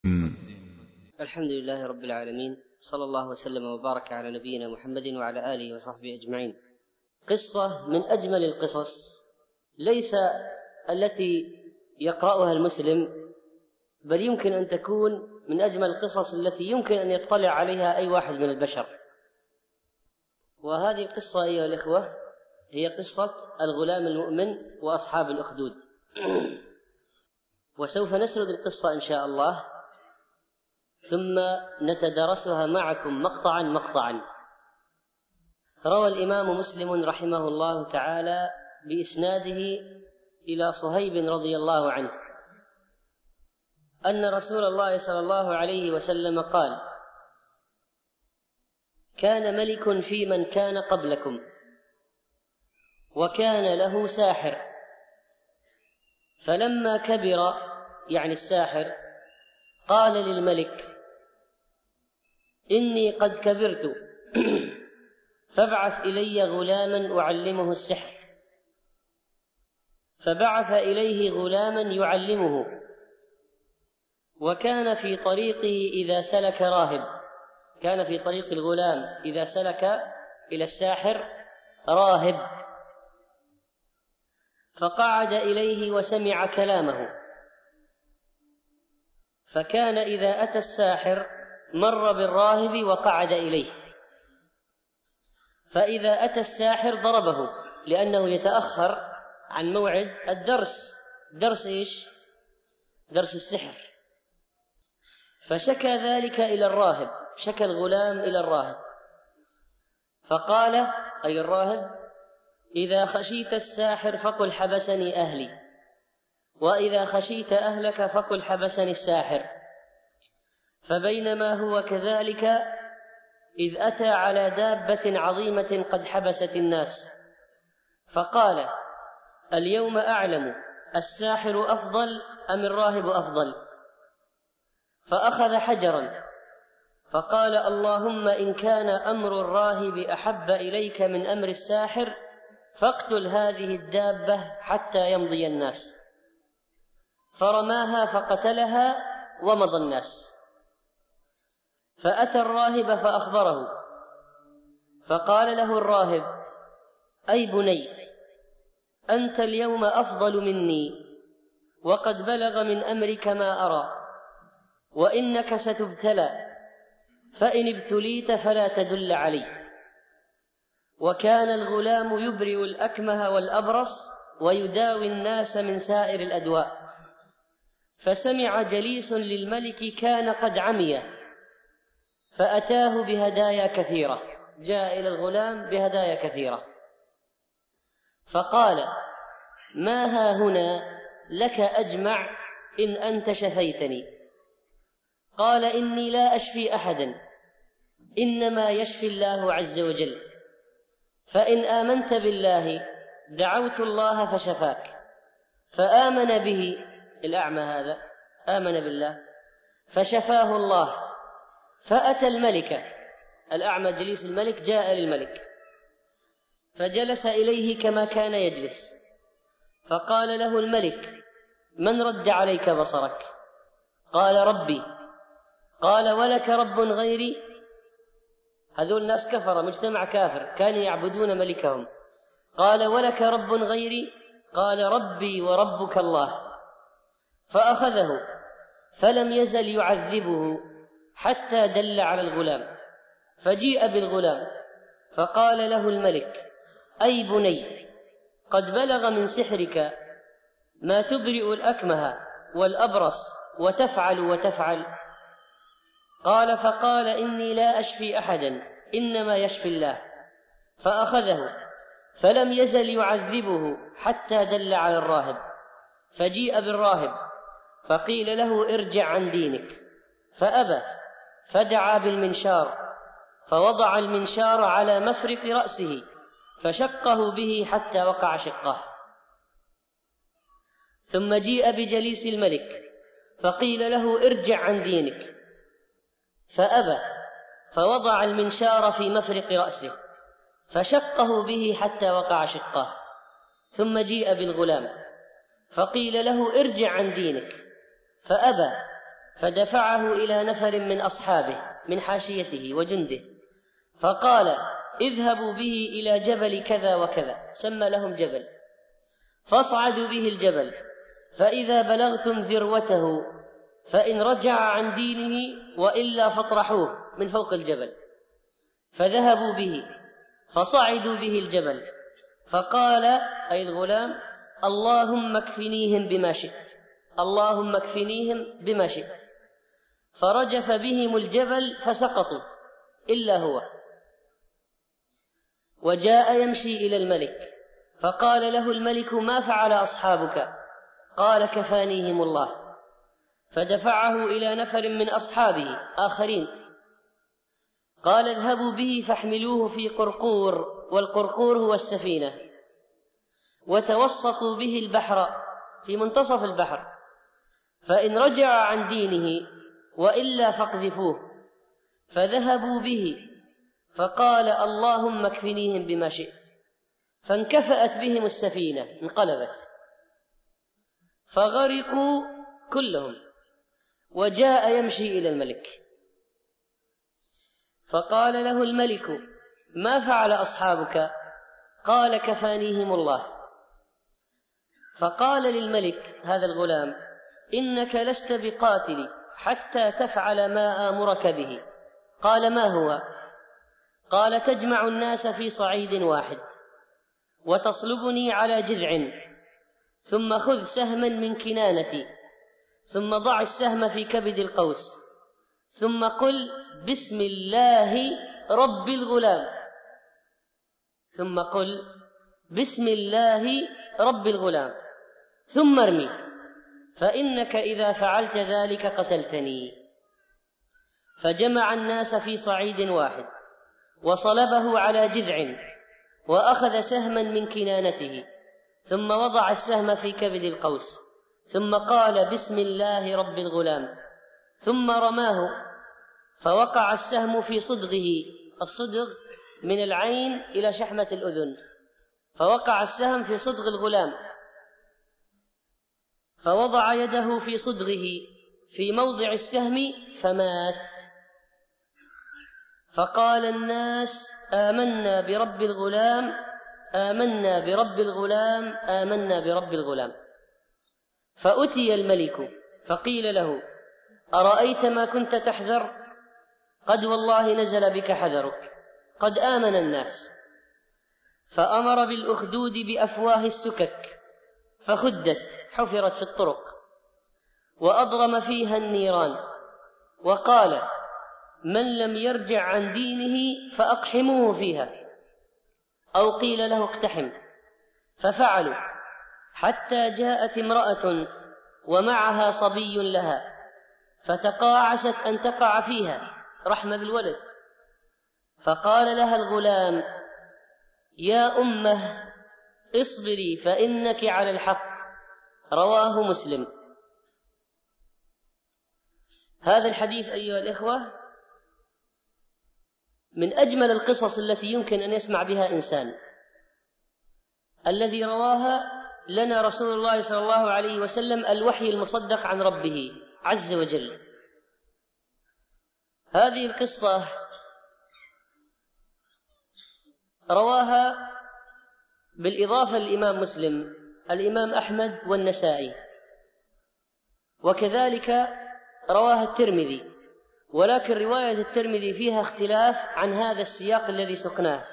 الحمد لله رب العالمين، صلى الله وسلم وبارك على نبينا محمد وعلى آله وصحبه أجمعين. قصة من أجمل القصص، ليس التي يقرأها المسلم، بل يمكن أن تكون من أجمل القصص التي يمكن أن يطلع عليها أي واحد من البشر. وهذه القصة أيها الإخوة هي قصة الغلام المؤمن وأصحاب الأخدود. وسوف نسرد القصة إن شاء الله، ثم نتدرسها معكم مقطعا مقطعا. روى الإمام مسلم رحمه الله تعالى بإسناده إلى صهيب رضي الله عنه أن رسول الله صلى الله عليه وسلم قال: كان ملك في من كان قبلكم، وكان له ساحر، فلما كبر، يعني الساحر، قال للملك: إني قد كبرت، فابعث إلي غلاما أعلمه السحر. فبعث إليه غلاما يعلمه، وكان في طريقه إذا سلك راهب، كان في طريق الغلام إذا سلك إلى الساحر راهب، فقعد إليه وسمع كلامه، فكان إذا أتى الساحر مر بالراهب وقعد إليه، فإذا أتى الساحر ضربه، لأنه يتأخر عن موعد الدرس. درس إيش؟ درس السحر. فشكى ذلك إلى الراهب، شكى الغلام إلى الراهب، فقال أي الراهب: إذا خشيت الساحر فقل حبسني أهلي، وإذا خشيت أهلك فقل حبسني الساحر. فبينما هو كذلك إذ أتى على دابة عظيمة قد حبست الناس، فقال: اليوم أعلم الساحر أفضل أم الراهب أفضل؟ فأخذ حجرا فقال: اللهم إن كان أمر الراهب أحب إليك من أمر الساحر فاقتل هذه الدابة حتى يمضي الناس. فرماها فقتلها ومضى الناس. فأتى الراهب فأخبره، فقال له الراهب: أي بني، أنت اليوم أفضل مني، وقد بلغ من أمرك ما أرى، وإنك ستبتلى، فإن ابتليت فلا تدل علي. وكان الغلام يبرئ الأكمه والأبرص ويداوي الناس من سائر الأدواء. فسمع جليس للملك كان قد عمي، فأتاه بهدايا كثيرة، جاء إلى الغلام بهدايا كثيرة، فقال: ما ها هنا لك أجمع إن أنت شفيتني؟ قال: إني لا أشفي أحدا، إنما يشفي الله عز وجل، فإن آمنت بالله دعوت الله فشفاك. فآمن به الأعمى هذا، آمن بالله فشفاه الله. فأتى الملك، الأعمى جليس الملك جاء للملك، فجلس إليه كما كان يجلس، فقال له الملك: من رد عليك بصرك؟ قال: ربي. قال: ولك رب غيري؟ هذول الناس كفر، مجتمع كافر، كانوا يعبدون ملكهم. قال: ولك رب غيري؟ قال: ربي وربك الله. فأخذه فلم يزل يعذبه حتى دل على الغلام، فجيء بالغلام، فقال له الملك: أي بني، قد بلغ من سحرك ما تبرئ الأكمه والأبرص وتفعل وتفعل. قال: فقال: إني لا أشفي أحدا، إنما يشفي الله. فأخذه فلم يزل يعذبه حتى دل على الراهب، فجيء بالراهب، فقيل له: ارجع عن دينك، فأبى، فدعا بالمنشار، فوضع المنشار على مفرق رأسه فشقه به حتى وقع شقه. ثم جيء بجليس الملك، فقيل له: ارجع عن دينك، فأبى، فوضع المنشار في مفرق رأسه فشقه به حتى وقع شقه. ثم جيء بالغلام، فقيل له: ارجع عن دينك، فأبى، فدفعه إلى نفر من أصحابه من حاشيته وجنده، فقال: اذهبوا به إلى جبل كذا وكذا، سمى لهم جبل، فاصعدوا به الجبل، فإذا بلغتم ذروته فإن رجع عن دينه وإلا فاطرحوه من فوق الجبل. فذهبوا به فصعدوا به الجبل، فقال أي الغلام: اللهم اكفنيهم بما شئت، اللهم اكفنيهم بما شئت. فرجف بهم الجبل فسقطوا إلا هو، وجاء يمشي إلى الملك، فقال له الملك: ما فعل أصحابك؟ قال: كفانيهم الله. فدفعه إلى نفر من أصحابه آخرين، قال: اذهبوا به فاحملوه في قرقور، والقرقور هو السفينة، وتوسطوا به البحر في منتصف البحر، فإن رجع عن دينه وإلا فاقذفوه. فذهبوا به، فقال: اللهم اكفنيهم بما شئت. فانكفأت بهم السفينة، انقلبت، فغرقوا كلهم. وجاء يمشي إلى الملك، فقال له الملك: ما فعل أصحابك؟ قال: كفانيهم الله. فقال للملك هذا الغلام: إنك لست بقاتل حتى تفعل ما آمرك به. قال: ما هو؟ قال: تجمع الناس في صعيد واحد، وتصلبني على جذع، ثم خذ سهما من كنانتي، ثم ضع السهم في كبد القوس، ثم قل: بسم الله رب الغلام، ثم قل: بسم الله رب الغلام، ثم ارمي، فإنك إذا فعلت ذلك قتلتني. فجمع الناس في صعيد واحد، وصلبه على جذع، وأخذ سهما من كنانته، ثم وضع السهم في كبد القوس، ثم قال: بسم الله رب الغلام، ثم رماه، فوقع السهم في صدغه، الصدغ من العين إلى شحمة الأذن، فوقع السهم في صدغ الغلام، فوضع يده في صدغه في موضع السهم فمات. فقال الناس: آمنا برب الغلام، آمنا برب الغلام، آمنا برب الغلام. فأتي الملك فقيل له: أرأيت ما كنت تحذر؟ قد والله نزل بك حذرك، قد آمن الناس. فأمر بالأخدود بأفواه السكك، فخدت، حفرت في الطرق، وأضرم فيها النيران، وقال: من لم يرجع عن دينه فأقحموه فيها، أو قيل له اقتحم. ففعلوا، حتى جاءت امرأة ومعها صبي لها، فتقاعست أن تقع فيها رحمة بالولد، فقال لها الغلام: يا أمه اصبري فإنك على الحق. رواه مسلم. هذا الحديث أيها الإخوة من أجمل القصص التي يمكن أن يسمع بها إنسان، الذي رواها لنا رسول الله صلى الله عليه وسلم، الوحي المصدق عن ربه عز وجل. هذه القصة رواها بالإضافة للإمام مسلم الإمام أحمد والنسائي، وكذلك رواها الترمذي، ولكن رواية الترمذي فيها اختلاف عن هذا السياق الذي سقناه.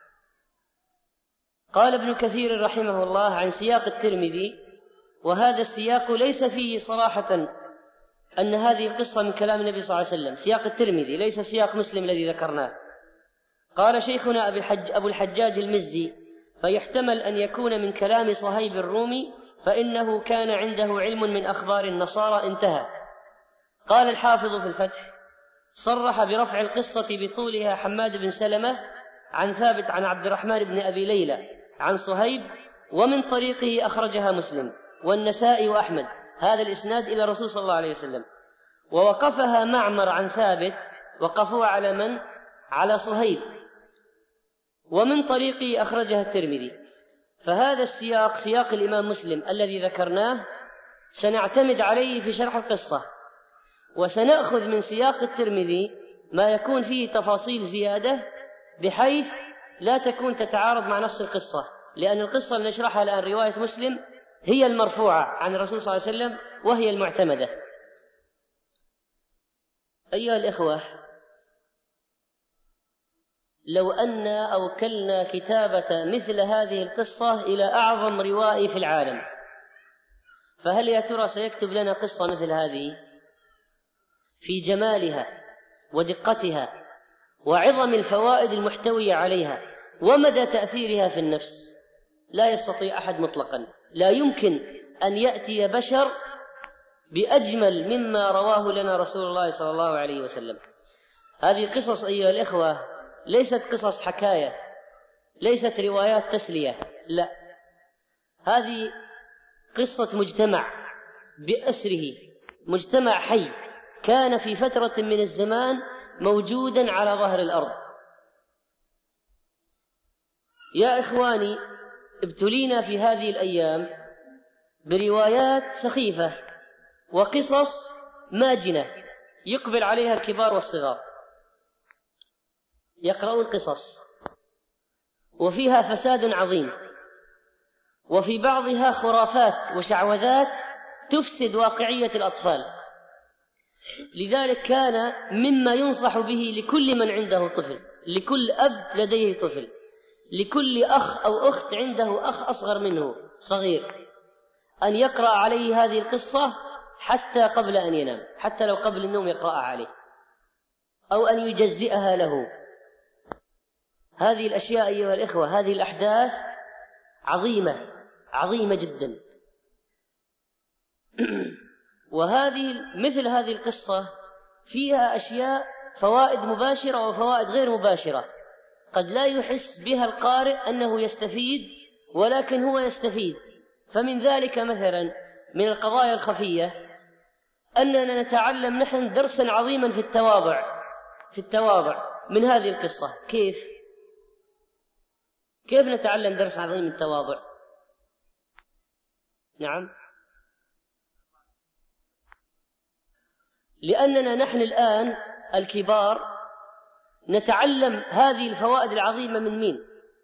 قال ابن كثير رحمه الله عن سياق الترمذي: وهذا السياق ليس فيه صراحة أن هذه القصة من كلام النبي صلى الله عليه وسلم، سياق الترمذي ليس سياق مسلم الذي ذكرناه. قال شيخنا أبو الحجاج المزي: فيحتمل أن يكون من كلام صهيب الرومي، فإنه كان عنده علم من أخبار النصارى. انتهى. قال الحافظ في الفتح: صرح برفع القصة بطولها حماد بن سلمة عن ثابت عن عبد الرحمن بن أبي ليلى عن صهيب، ومن طريقه أخرجها مسلم والنسائي وأحمد، هذا الإسناد إلى الرسول صلى الله عليه وسلم. ووقفها معمر عن ثابت، وقفوها على من؟ على صهيب. ومن طريقه أخرجها الترمذي. فهذا السياق سياق الإمام مسلم الذي ذكرناه سنعتمد عليه في شرح القصة، وسنأخذ من سياق الترمذي ما يكون فيه تفاصيل زيادة بحيث لا تكون تتعارض مع نص القصة، لأن القصة اللي نشرحها الآن رواية مسلم هي المرفوعة عن الرسول صلى الله عليه وسلم وهي المعتمدة. أيها الإخوة، لو أن أوكلنا كتابة مثل هذه القصة إلى أعظم روائي في العالم، فهل يا ترى سيكتب لنا قصة مثل هذه في جمالها ودقتها وعظم الفوائد المحتوية عليها ومدى تأثيرها في النفس؟ لا يستطيع أحد مطلقا. لا يمكن أن يأتي بشر بأجمل مما رواه لنا رسول الله صلى الله عليه وسلم. هذه قصص أيها الإخوة ليست قصص حكاية، ليست روايات تسلية، لا، هذه قصة مجتمع بأسره، مجتمع حي كان في فترة من الزمان موجودا على ظهر الأرض. يا إخواني، ابتلينا في هذه الأيام بروايات سخيفة وقصص ماجنة يقبل عليها الكبار والصغار، يقرؤون القصص وفيها فساد عظيم، وفي بعضها خرافات وشعوذات تفسد واقعية الأطفال. لذلك كان مما ينصح به لكل من عنده طفل، لكل أب لديه طفل، لكل أخ أو أخت عنده أخ أصغر منه صغير، أن يقرأ عليه هذه القصة حتى قبل أن ينام، حتى لو قبل النوم يقرأها عليه، أو أن يجزئها له. هذه الأشياء أيها الإخوة، هذه الأحداث عظيمة عظيمة جدا. مثل هذه القصة فيها أشياء فوائد مباشرة وفوائد غير مباشرة، قد لا يحس بها القارئ أنه يستفيد، ولكن هو يستفيد. فمن ذلك مثلا من القضايا الخفية أننا نتعلم نحن درسا عظيما في التواضع من هذه القصة. كيف نتعلم درس عظيم من التواضع؟ نعم، لأننا نحن الآن الكبار نتعلم هذه الفوائد العظيمة من مين؟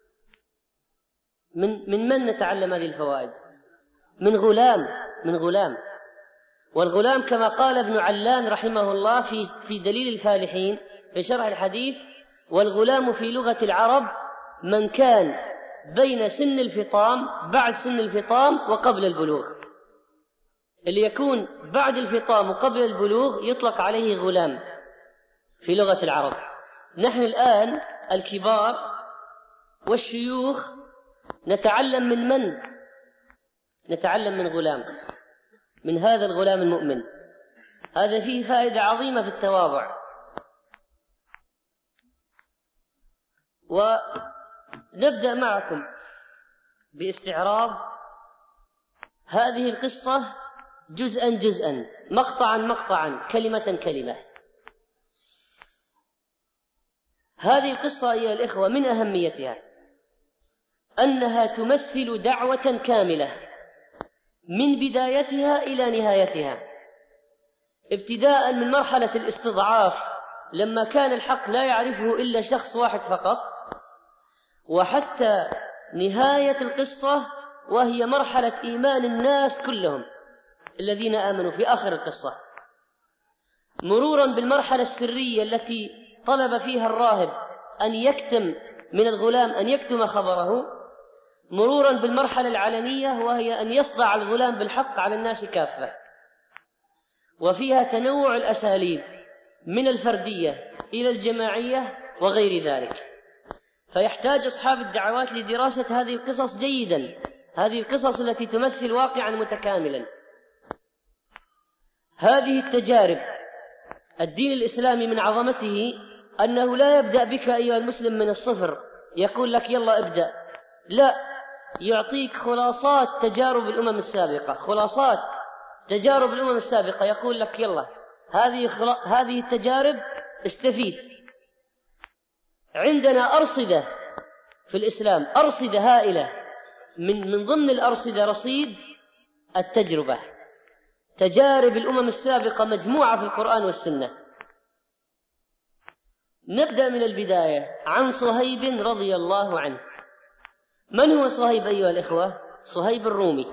من نتعلم هذه الفوائد؟ من غلام. والغلام كما قال ابن علان رحمه الله في دليل الفالحين في شرح الحديث: والغلام في لغة العرب من كان بين سن الفطام، بعد سن الفطام وقبل البلوغ. اللي يكون بعد الفطام وقبل البلوغ يطلق عليه غلام في لغة العرب. نحن الآن الكبار والشيوخ نتعلم من؟ نتعلم من غلام، من هذا الغلام المؤمن. هذا فيه فائدة عظيمة في التواضع. ونبدأ معكم باستعراض هذه القصة جزءا مقطعا كلمة كلمة. هذه القصة أيها الإخوة من أهميتها أنها تمثل دعوة كاملة من بدايتها إلى نهايتها، ابتداء من مرحلة الاستضعاف لما كان الحق لا يعرفه إلا شخص واحد فقط، وحتى نهاية القصة وهي مرحلة إيمان الناس كلهم الذين آمنوا في آخر القصة، مرورا بالمرحلة السرية التي طلب فيها الراهب أن يكتم من الغلام أن يكتم خبره، مرورا بالمرحلة العلنية وهي أن يصدع الغلام بالحق على الناس كافة. وفيها تنوع الأساليب من الفردية إلى الجماعية وغير ذلك. فيحتاج أصحاب الدعوات لدراسة هذه القصص جيدا، هذه القصص التي تمثل واقعا متكاملا. هذه التجارب، الدين الإسلامي من عظمته أنه لا يبدأ بك أيها المسلم من الصفر يقول لك يلا ابدأ، لا، يعطيك خلاصات تجارب الأمم السابقة، خلاصات تجارب الأمم السابقة، يقول لك يلا هذه التجارب استفيد. عندنا أرصدة في الإسلام، أرصدة هائلة، من ضمن الأرصدة رصيد التجربة. تجارب الأمم السابقة مجموعة في القرآن والسنة. نبدأ من البداية. عن صهيب رضي الله عنه. من هو صهيب أيها الإخوة؟ صهيب الرومي.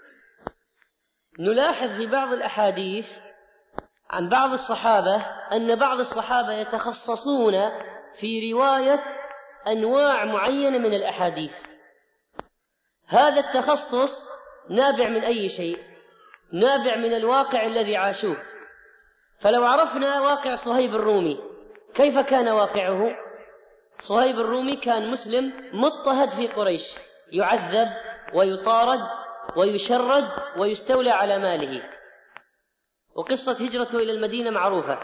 نلاحظ في بعض الأحاديث عن بعض الصحابة أن بعض الصحابة يتخصصون في رواية أنواع معينة من الأحاديث. هذا التخصص نابع من أي شيء؟ نابع من الواقع الذي عاشوه. فلو عرفنا واقع صهيب الرومي، كيف كان واقعه؟ صهيب الرومي كان مسلم مضطهد في قريش، يعذب ويطارد ويشرد ويستولى على ماله، وقصة هجرته إلى المدينة معروفة.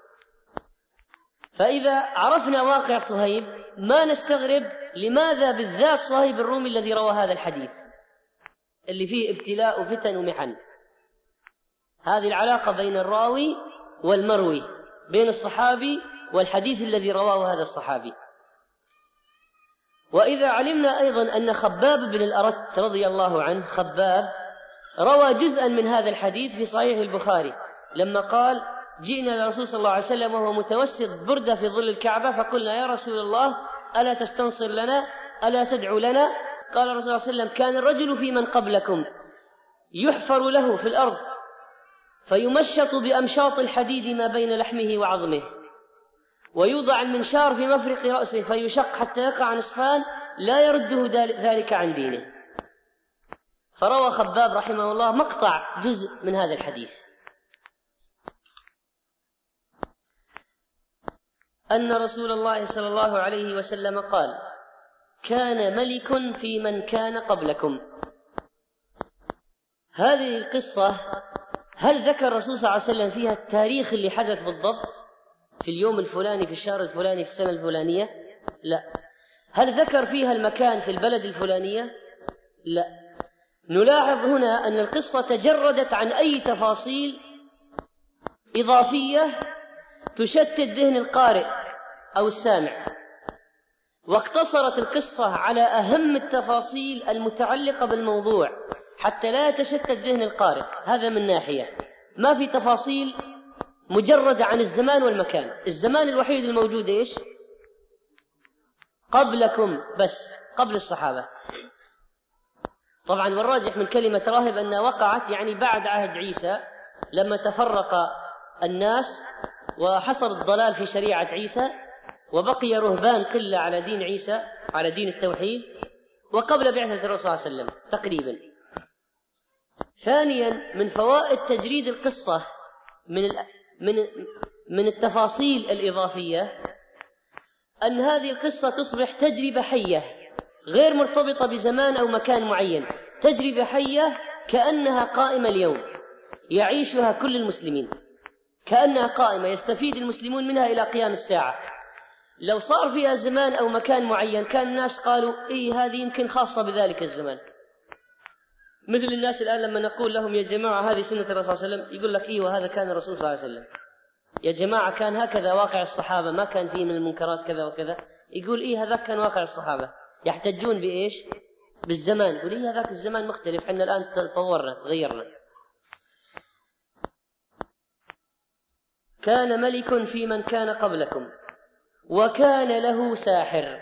فإذا عرفنا واقع صهيب ما نستغرب لماذا بالذات صهيب الرومي الذي روى هذا الحديث اللي فيه ابتلاء وفتن ومحن. هذه العلاقة بين الراوي والمروي، بين الصحابي والحديث الذي رواه هذا الصحابي. وإذا علمنا أيضا أن خباب بن الأرت رضي الله عنه، خباب روى جزءا من هذا الحديث في صحيح البخاري لما قال: جئنا للرسول صلى الله عليه وسلم وهو متوسط بردة في ظل الكعبة فقلنا: يا رسول الله ألا تستنصر لنا؟ ألا تدعو لنا؟ قال الرسول صلى الله عليه وسلم: كان الرجل في من قبلكم يحفر له في الأرض فيمشط بأمشاط الحديد ما بين لحمه وعظمه، ويوضع المنشار في مفرق رأسه فيشق حتى يقع نصفان لا يرده ذلك عن دينه. فروى خباب رحمه الله مقطع جزء من هذا الحديث، أن رسول الله صلى الله عليه وسلم قال: كان ملك في من كان قبلكم. هذه القصة هل ذكر الرسول صلى الله عليه وسلم فيها التاريخ اللي حدث بالضبط في اليوم الفلاني في الشهر الفلاني في السنة الفلانية؟ لا. هل ذكر فيها المكان في البلد الفلانية؟ لا. نلاحظ هنا أن القصة تجردت عن أي تفاصيل إضافية تشتت ذهن القارئ أو السامع، واقتصرت القصة على أهم التفاصيل المتعلقة بالموضوع حتى لا يتشتت ذهن القارئ. هذا من ناحية. ما في تفاصيل مجردة عن الزمان والمكان. الزمان الوحيد الموجود إيش؟ قبلكم، بس قبل الصحابة. طبعا والراجح من كلمة راهب أنها وقعت يعني بعد عهد عيسى، لما تفرق الناس وحصل الضلال في شريعة عيسى وبقي رهبان قلة على دين عيسى، على دين التوحيد، وقبل بعثة الرسول صلى الله عليه وسلم تقريبا. ثانيا من فوائد تجريد القصة من التفاصيل الإضافية أن هذه القصة تصبح تجربة حية غير مرتبطة بزمان أو مكان معين، تجربة حية كأنها قائمة اليوم يعيشها كل المسلمين، كأنها قائمة يستفيد المسلمون منها إلى قيام الساعة. لو صار فيها زمان أو مكان معين كان الناس قالوا: إيه هذه يمكن خاصة بذلك الزمان. مثل الناس الآن لما نقول لهم: يا جماعة هذه سنة الرسول صلى الله عليه وسلم، يقول لك: إيه وهذا كان الرسول صلى الله عليه وسلم. يا جماعة كان هكذا واقع الصحابة، ما كان فيه من المنكرات كذا وكذا. يقول: إيه هذا كان واقع الصحابة. يحتجون بإيش؟ بالزمان. يقول: إيه هذاك الزمان مختلف، إحنا الآن تطورنا تغيرنا. كان ملك في من كان قبلكم وكان له ساحر.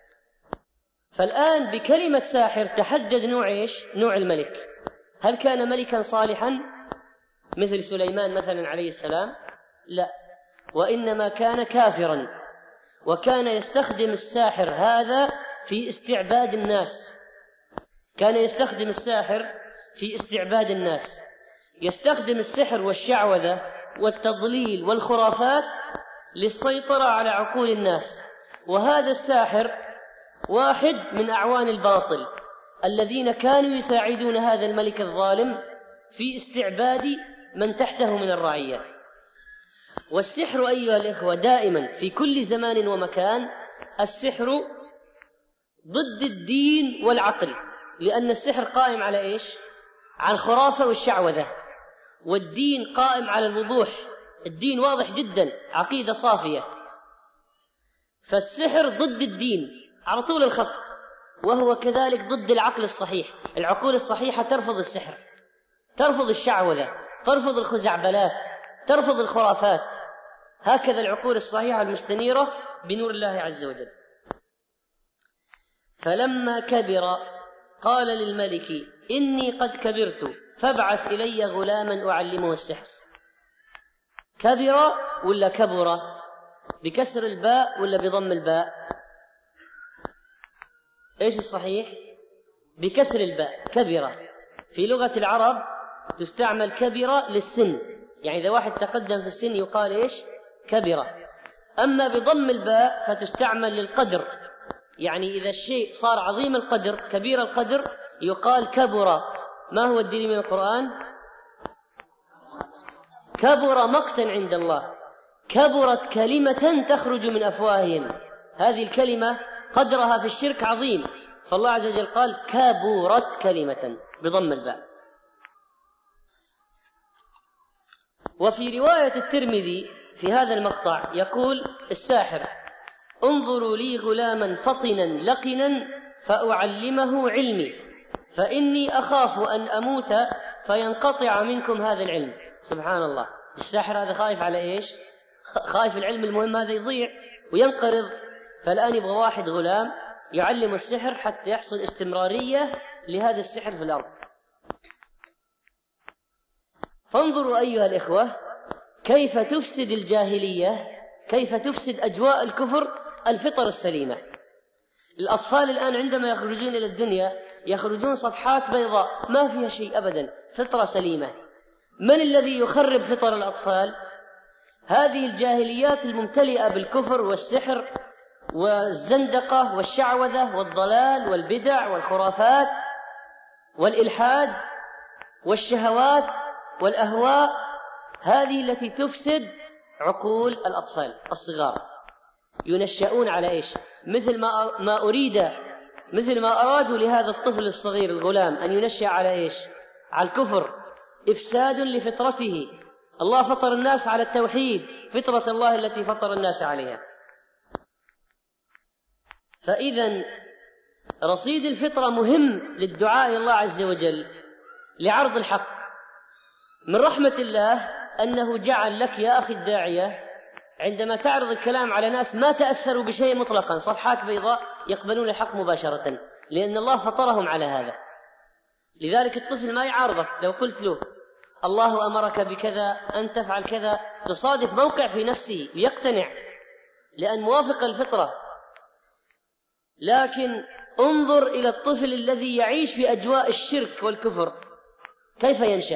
فالآن بكلمة ساحر تحدد نوع إيش؟ نوع الملك. هل كان ملكا صالحا مثل سليمان مثلا عليه السلام؟ لا، وإنما كان كافرا، وكان يستخدم الساحر هذا في استعباد الناس. كان يستخدم الساحر في استعباد الناس، يستخدم السحر والشعوذة والتضليل والخرافات للسيطرة على عقول الناس. وهذا الساحر واحد من أعوان الباطل الذين كانوا يساعدون هذا الملك الظالم في استعباد من تحته من الرعية. والسحر أيها الإخوة دائما في كل زمان ومكان السحر ضد الدين والعقل، لأن السحر قائم على إيش؟ على الخرافة والشعوذة، والدين قائم على الوضوح. الدين واضح جدا، عقيدة صافية. فالسحر ضد الدين على طول الخط، وهو كذلك ضد العقل الصحيح. العقول الصحيحة ترفض السحر، ترفض الشعوذة، ترفض الخزعبلات، ترفض الخرافات. هكذا العقول الصحيحة المستنيرة بنور الله عز وجل. فلما كبر قال للملك: إني قد كبرت فابعث إلي غلاما أعلمه السحر. كبر ولا كبر؟ بكسر الباء ولا بضم الباء؟ إيش الصحيح؟ بكسر الباء. كبر في لغة العرب تستعمل كبر للسن، يعني إذا واحد تقدم في السن يقال إيش؟ كبر. أما بضم الباء فتستعمل للقدر، يعني إذا الشيء صار عظيم القدر كبير القدر يقال كبر. ما هو الدليل من القرآن؟ كبر مقتا عند الله، كبرت كلمة تخرج من أفواههم. هذه الكلمة قدرها في الشرك عظيم، فالله عز وجل قال كبرت كلمة بضم الباء. وفي رواية الترمذي في هذا المقطع يقول الساحر: انظروا لي غلاما فطنا لقنا فأعلمه علمي، فإني أخاف أن أموت فينقطع منكم هذا العلم. سبحان الله، الساحر هذا خايف على إيش؟ خايف العلم المهم هذا يضيع وينقرض، فالآن يبغى واحد غلام يعلم السحر حتى يحصل استمرارية لهذا السحر في الأرض. فانظروا أيها الإخوة كيف تفسد الجاهلية، كيف تفسد أجواء الكفر الفطر السليمة. الأطفال الآن عندما يخرجون إلى الدنيا يخرجون صفحات بيضاء ما فيها شيء أبدا، فطرة سليمة. من الذي يخرب فطر الأطفال؟ هذه الجاهليات الممتلئة بالكفر والسحر والزندقة والشعوذة والضلال والبدع والخرافات والإلحاد والشهوات والأهواء، هذه التي تفسد عقول الأطفال الصغار. ينشأون على إيش؟ مثل ما أرادوا لهذا الطفل الصغير الغلام أن ينشأ على إيش؟ على الكفر، إفساد لفطرته. الله فطر الناس على التوحيد، فطرة الله التي فطر الناس عليها. فإذا رصيد الفطرة مهم للدعاء إلى الله عز وجل لعرض الحق. من رحمة الله أنه جعل لك يا أخي الداعية عندما تعرض الكلام على ناس ما تأثروا بشيء مطلقا، صفحات بيضاء يقبلون الحق مباشرة، لأن الله فطرهم على هذا. لذلك الطفل ما يعارضك لو قلت له الله أمرك بكذا أن تفعل كذا، تصادف موقع في نفسه ليقتنع لأن موافق الفطرة. لكن انظر إلى الطفل الذي يعيش في أجواء الشرك والكفر كيف ينشأ.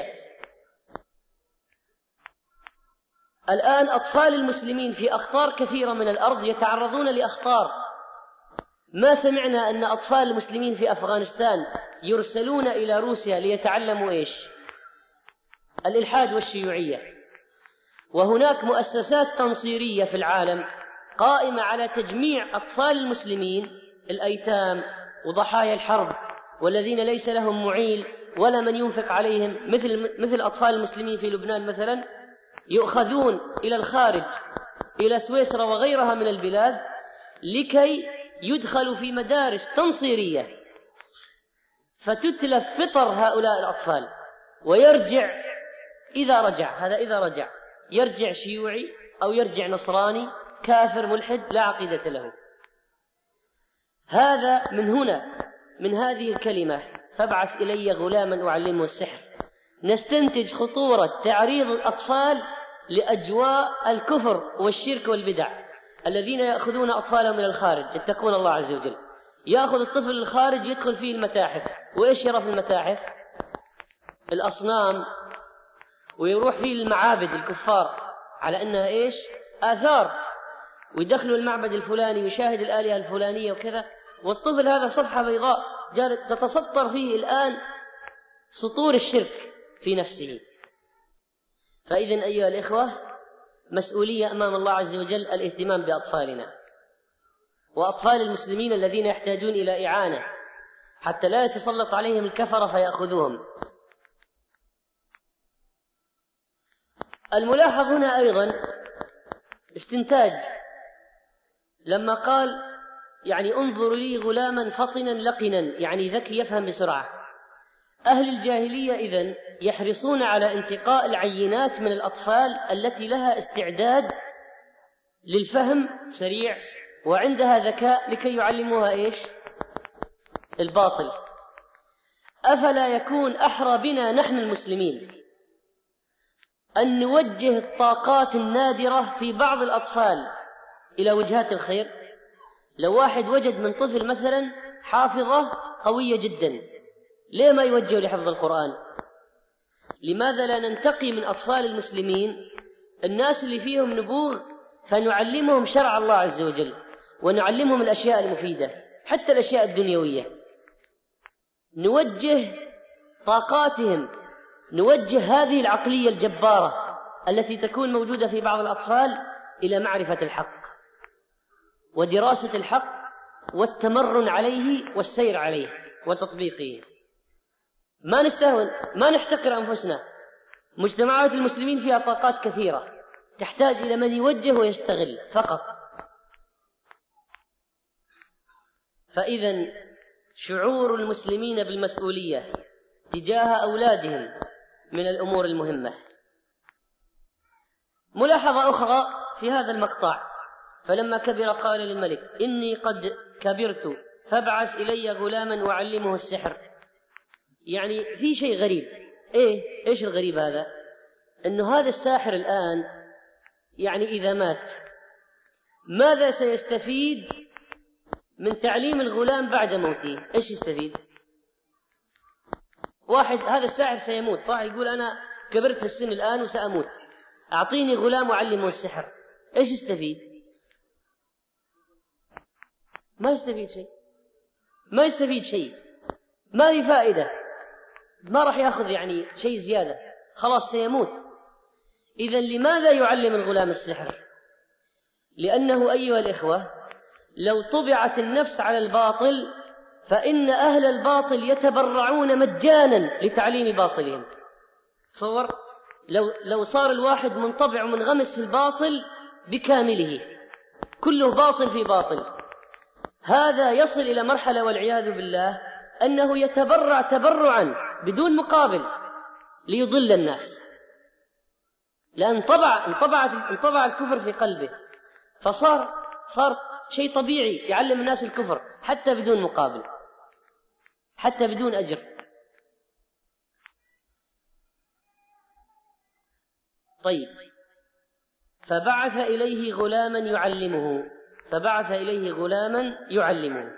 الآن أطفال المسلمين في أخطار كثيرة من الأرض يتعرضون لأخطار. ما سمعنا أن أطفال المسلمين في أفغانستان يرسلون إلى روسيا ليتعلموا إيش؟ الإلحاد والشيوعية. وهناك مؤسسات تنصيرية في العالم قائمة على تجميع أطفال المسلمين الأيتام وضحايا الحرب والذين ليس لهم معيل ولا من ينفق عليهم، مثل أطفال المسلمين في لبنان مثلا، يؤخذون إلى الخارج إلى سويسرا وغيرها من البلاد لكي يدخلوا في مدارس تنصيرية، فتتلف فطر هؤلاء الأطفال ويرجع إذا رجع يرجع شيوعي أو يرجع نصراني كافر ملحد لا عقيدة له. هذا من هنا، من هذه الكلمة فابعث إلي غلاما أعلمه السحر، نستنتج خطورة تعريض الأطفال لأجواء الكفر والشرك والبدع. الذين يأخذون أطفالهم من الخارج يتقون الله عز وجل، يأخذ الطفل الخارج يدخل فيه المتاحف، وإيش يرى في المتاحف؟ الأصنام، ويروح فيه المعابد الكفار على أنها إيش؟ آثار، ويدخلوا المعبد الفلاني ويشاهد الآلهة الفلانية وكذا. والطفل هذا صفحة بيضاء تتسطر فيه الآن سطور الشرك في نفسه. فإذن أيها الإخوة مسؤولية أمام الله عز وجل الاهتمام بأطفالنا وأطفال المسلمين الذين يحتاجون إلى إعانة حتى لا يتسلط عليهم الكفرة فيأخذوهم. الملاحظ هنا أيضا استنتاج لما قال يعني انظر لي غلاما فطنا لقنا، يعني ذكي يفهم بسرعة. أهل الجاهلية إذن يحرصون على انتقاء العينات من الأطفال التي لها استعداد للفهم سريع وعندها ذكاء لكي يعلموها إيش؟ الباطل. أفلا يكون أحرى بنا نحن المسلمين أن نوجه الطاقات النادرة في بعض الأطفال إلى وجهات الخير؟ لو واحد وجد من طفل مثلا حافظة قوية جدا، ليه ما يوجه لحفظ القرآن؟ لماذا لا ننتقي من أطفال المسلمين الناس اللي فيهم نبوغ فنعلمهم شرع الله عز وجل ونعلمهم الأشياء المفيدة حتى الأشياء الدنيوية، نوجه طاقاتهم، نوجه هذه العقلية الجبارة التي تكون موجودة في بعض الأطفال إلى معرفة الحق ودراسة الحق والتمرن عليه والسير عليه وتطبيقه. ما نستهون، ما نحتقر أنفسنا. مجتمعات المسلمين فيها طاقات كثيرة تحتاج إلى من يوجه ويستغل فقط. فإذا شعور المسلمين بالمسؤولية تجاه أولادهم من الأمور المهمة. ملاحظة أخرى في هذا المقطع: فلما كبر قال للملك إني قد كبرت فابعث إلي غلاما وعلمه السحر. يعني في شيء غريب. إيش الغريب هذا؟ إنه هذا الساحر الآن يعني إذا مات ماذا سيستفيد من تعليم الغلام بعد موته؟ إيش يستفيد؟ واحد هذا الساحر سيموت، صح؟ يقول أنا كبرت في السن الآن وسأموت، أعطيني غلام وعلمه السحر، إيش يستفيد؟ ما يستفيد شيء، ما يستفيد شيء، ما في فائدة، ما راح يأخذ يعني شيء زيادة، خلاص سيموت. إذن لماذا يعلم الغلام السحر؟ لأنه أيها الإخوة لو طبعت النفس على الباطل فإن أهل الباطل يتبرعون مجانا لتعليم باطلهم. تصور لو صار الواحد منطبع ومنغمس في الباطل بكامله، كله باطل في باطل، هذا يصل إلى مرحلة والعياذ بالله أنه يتبرع تبرعا بدون مقابل ليضل الناس، لأن انطبع الكفر في قلبه، فصار شيء طبيعي يعلم الناس الكفر حتى بدون مقابل، حتى بدون أجر. طيب، فبعث إليه غلاما يعلمه.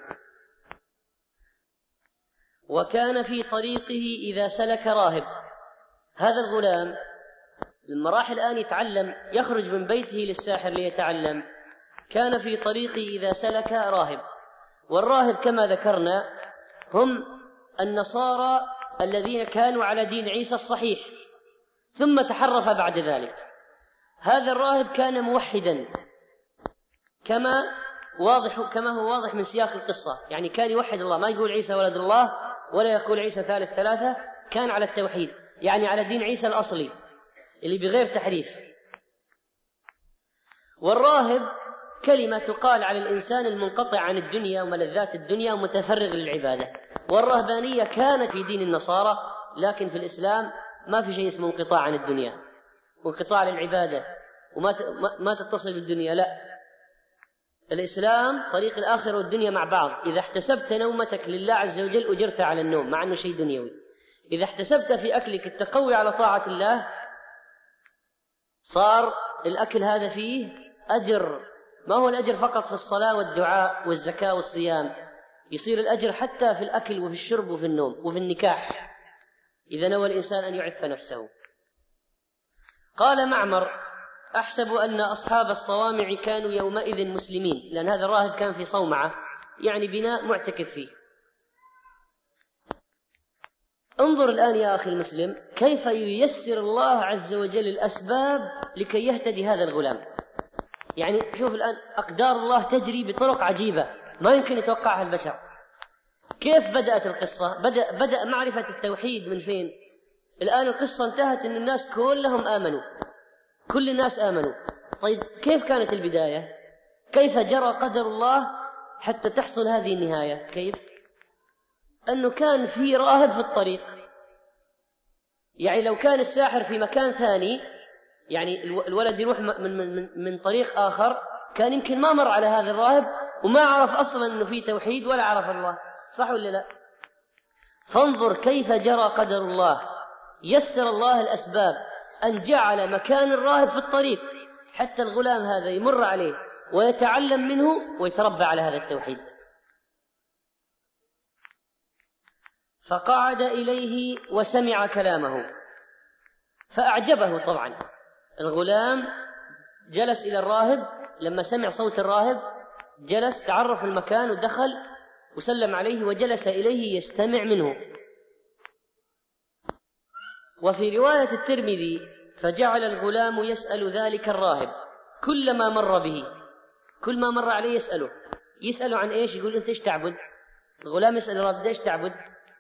وكان في طريقه إذا سلك راهب. هذا الغلام لما راح الآن يتعلم يخرج من بيته للساحر ليتعلم، كان في طريقه إذا سلك راهب. والراهب كما ذكرنا هم النصارى الذين كانوا على دين عيسى الصحيح ثم تحرف بعد ذلك. هذا الراهب كان موحدا كما هو واضح من سياق القصة، يعني كان يوحد الله، ما يقول عيسى ولد الله ولا يقول عيسى ثالث ثلاثة، كان على التوحيد، يعني على دين عيسى الأصلي اللي بغير تحريف. والراهب كلمة تقال على الإنسان المنقطع عن الدنيا وملذات الدنيا ومتفرغ للعبادة. والرهبانية كانت في دين النصارى، لكن في الإسلام ما في شيء اسمه انقطاع عن الدنيا وانقطاع للعبادة وما تتصل بالدنيا، لا، الإسلام طريق الآخرة والدنيا مع بعض. إذا احتسبت نومتك لله عز وجل أجرت على النوم مع أنه شيء دنيوي. إذا احتسبت في أكلك التقوي على طاعة الله صار الأكل هذا فيه أجر، ما هو الأجر فقط في الصلاة والدعاء والزكاة والصيام، يصير الأجر حتى في الأكل وفي الشرب وفي النوم وفي النكاح إذا نوى الإنسان أن يعف نفسه. قال معمر: أحسب أن أصحاب الصوامع كانوا يومئذ مسلمين، لأن هذا الراهب كان في صومعة، يعني بناء معتكف فيه. انظر الآن يا أخي المسلم كيف ييسر الله عز وجل الأسباب لكي يهتدي هذا الغلام. يعني شوف الآن أقدار الله تجري بطرق عجيبة ما يمكن يتوقعها البشر. كيف بدأت القصة؟ بدأ معرفة التوحيد من فين؟ الآن القصة انتهت أن الناس كلهم آمنوا، كل الناس آمنوا. طيب كيف كانت البداية؟ كيف جرى قدر الله حتى تحصل هذه النهاية؟ كيف؟ أنه كان في راهب في الطريق يعني لو كان الساحر في مكان ثاني، يعني الولد يروح من طريق آخر، كان يمكن ما مر على هذا الراهب وما عرف أصلا أنه في توحيد ولا عرف الله، صح ولا لا؟ فانظر كيف جرى قدر الله، يسر الله الأسباب أن جعل مكان الراهب في الطريق حتى الغلام هذا يمر عليه ويتعلم منه ويتربى على هذا التوحيد. فقعد إليه وسمع كلامه فأعجبه. طبعا الغلام جلس إلى الراهب، لما سمع صوت الراهب جلس، تعرف المكان ودخل وسلم عليه وجلس إليه يستمع منه. وفي رواية الترمذي فجعل الغلام يسأل ذلك الراهب كلما مر به، كل ما مر عليه يسأله عن إيش؟ يقول أنت إيش تعبد؟ الغلام يسأل الراهب إيش تعبد؟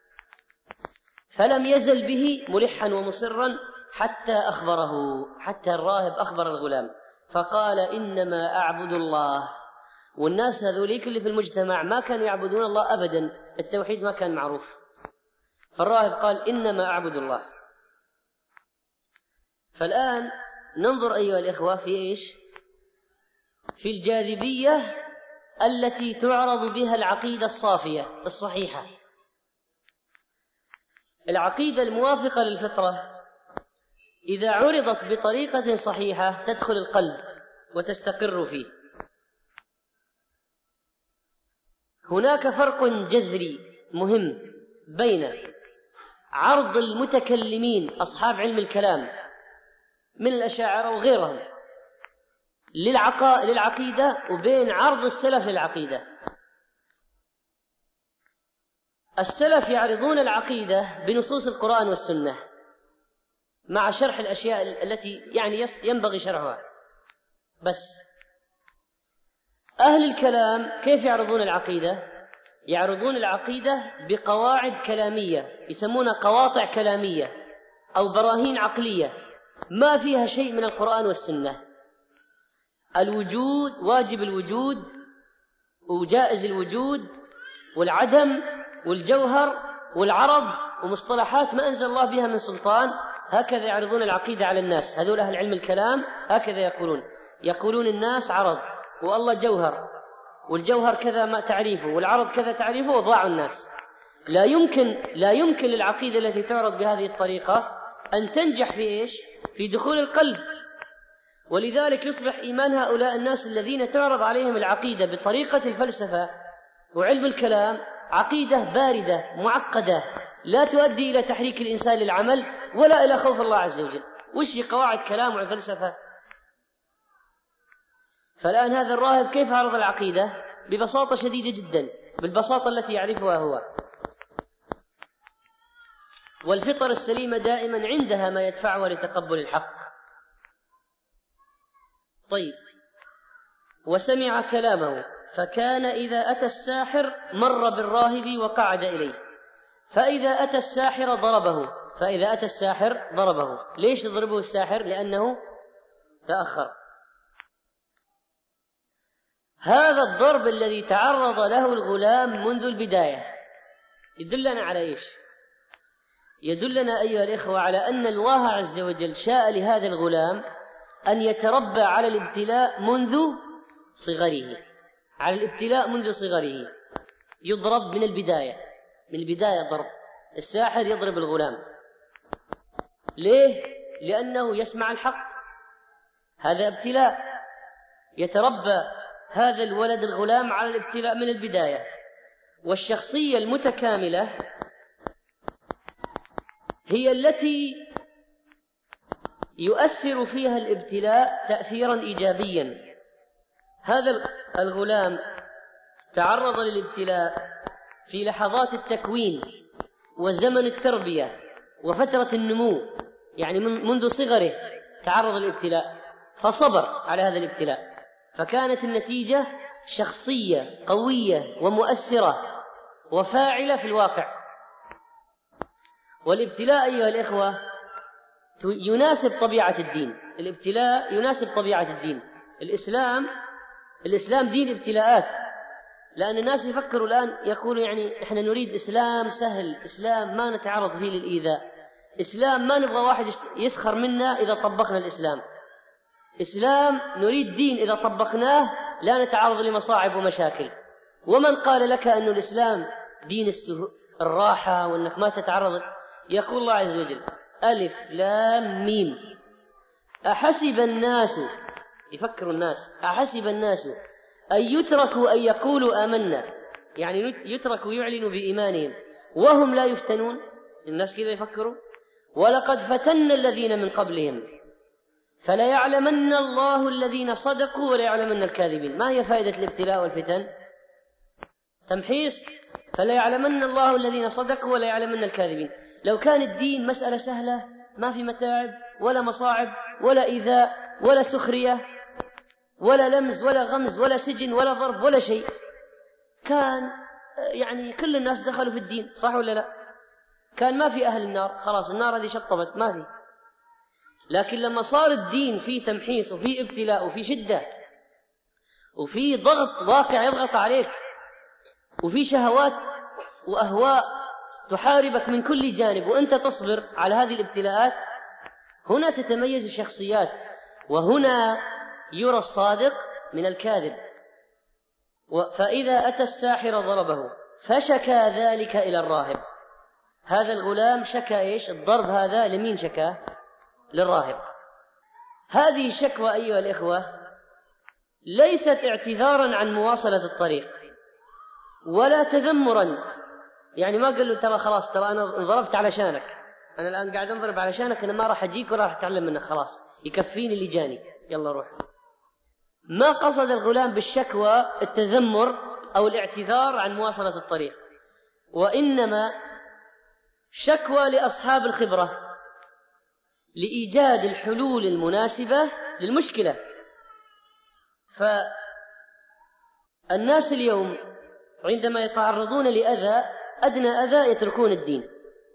فلم يزل به ملحا ومصرا حتى أخبره، حتى الراهب أخبر الغلام فقال إنما أعبد الله. والناس هذوليك اللي في المجتمع ما كانوا يعبدون الله أبدا، التوحيد ما كان معروف، فالراهب قال إنما أعبد الله. فالآن ننظر أيها الإخوة في إيش؟ في الجاذبية التي تعرض بها العقيدة الصافية الصحيحة. العقيدة الموافقة للفطرة إذا عرضت بطريقة صحيحة تدخل القلب وتستقر فيه. هناك فرق جذري مهم بين عرض المتكلمين أصحاب علم الكلام من الأشاعرة وغيرهم للعقيدة وبين عرض السلف للعقيدة. السلف يعرضون العقيدة بنصوص القرآن والسنة مع شرح الأشياء التي يعني ينبغي شرحها بس. أهل الكلام كيف يعرضون العقيدة؟ يعرضون العقيدة بقواعد كلامية يسمونها قواطع كلامية أو براهين عقلية ما فيها شيء من القرآن والسنة. الوجود، واجب الوجود وجائز الوجود والعدم والجوهر والعرض ومصطلحات ما أنزل الله بها من سلطان، هكذا يعرضون العقيدة على الناس. هذول أهل علم الكلام هكذا يقولون الناس عرض والله جوهر، والجوهر كذا ما تعريفه والعرض كذا تعريفه، وضاعوا الناس. لا يمكن للعقيدة التي تعرض بهذه الطريقة أن تنجح في إيش؟ في دخول القلب. ولذلك يصبح إيمان هؤلاء الناس الذين تعرض عليهم العقيدة بطريقة الفلسفة وعلم الكلام عقيدة باردة معقدة لا تؤدي إلى تحريك الإنسان للعمل ولا إلى خوف الله عز وجل. وش قواعد كلام وفلسفة؟ فالآن هذا الراهب كيف عرض العقيدة؟ ببساطة شديدة جدا، بالبساطة التي يعرفها هو. والفطر السليمة دائما عندها ما يدفعها لتقبل الحق. طيب، وسمع كلامه فكان إذا أتى الساحر مر بالراهب وقعد إليه، فإذا أتى الساحر ضربه. ليش يضربه الساحر؟ لأنه تأخر. هذا الضرب الذي تعرض له الغلام منذ البداية يدلنا على إيش؟ يدلنا أيها الإخوة على أن الله عز وجل شاء لهذا الغلام أن يتربى على الابتلاء منذ صغره، يضرب من البداية ضرب. الساحر يضرب الغلام ليه؟ لأنه يسمع الحق، هذا ابتلاء، يتربى هذا الولد الغلام على الابتلاء من البداية. والشخصية المتكاملة هي التي يؤثر فيها الابتلاء تأثيرا إيجابيا. هذا الغلام تعرض للابتلاء في لحظات التكوين وزمن التربية وفترة النمو، يعني منذ صغره تعرض للابتلاء فصبر على هذا الابتلاء، فكانت النتيجة شخصية قوية ومؤثرة وفاعلة في الواقع. والابتلاء أيها الإخوة يناسب طبيعة الدين، الابتلاء يناسب طبيعة الدين. الإسلام دين ابتلاءات، لأن الناس يفكروا الآن يقولوا يعني إحنا نريد إسلام سهل، إسلام ما نتعرض فيه للإيذاء. إسلام ما نبغى واحد يسخر منا إذا طبقنا الإسلام. إسلام نريد دين إذا طبقناه لا نتعرض لمصاعب ومشاكل. ومن قال لك أن الإسلام دين الراحة وأنك ما تتعرض؟ يقول الله عز وجل: ألف لام ميم، أحسب الناس، يفكر الناس، أحسب الناس أن يتركوا أن يقولوا آمنا، يعني يتركوا يعلنوا بإيمانهم وهم لا يفتنون. الناس كذا يفكروا. ولقد فتنا الذين من قبلهم فلا يعلمن الله الذين صدقوا ولا يعلمن الكاذبين. ما هي فائدة الابتلاء والفتن؟ تمحيص. فلا يعلمن الله الذين صدقوا ولا يعلمن الكاذبين. لو كان الدين مسألة سهلة ما في متاعب ولا مصاعب ولا إيذاء ولا سخرية ولا لمز ولا غمز ولا سجن ولا ضرب ولا شيء، كان يعني كل الناس دخلوا في الدين، صح ولا لا؟ كان ما في أهل النار، خلاص النار هذه شطبت، ما في. لكن لما صار الدين فيه تمحيص وفيه ابتلاء وفيه شدة وفيه ضغط واقع يضغط عليك وفيه شهوات وأهواء تحاربك من كل جانب وأنت تصبر على هذه الابتلاءات، هنا تتميز الشخصيات، وهنا يرى الصادق من الكاذب. فإذا أتى الساحر ضربه فشكى ذلك إلى الراهب. هذا الغلام شكى إيش؟ الضرب هذا لمين شكاه؟ للراهب. هذه الشكوى أيها الإخوة ليست اعتذارا عن مواصلة الطريق ولا تذمرا، يعني ما قال له ترى خلاص ترى أنا انضربت علشانك، أنا الآن قاعد أنضرب علشانك، أنا ما راح أجيك ولا راح أتعلم منك، خلاص يكفيني اللي جاني، يلا روح. ما قصد الغلام بالشكوى التذمر أو الاعتذار عن مواصلة الطريق، وإنما شكوى لأصحاب الخبرة لإيجاد الحلول المناسبة للمشكلة. فالناس اليوم عندما يتعرضون لأذى، أدنى أذى يتركون الدين.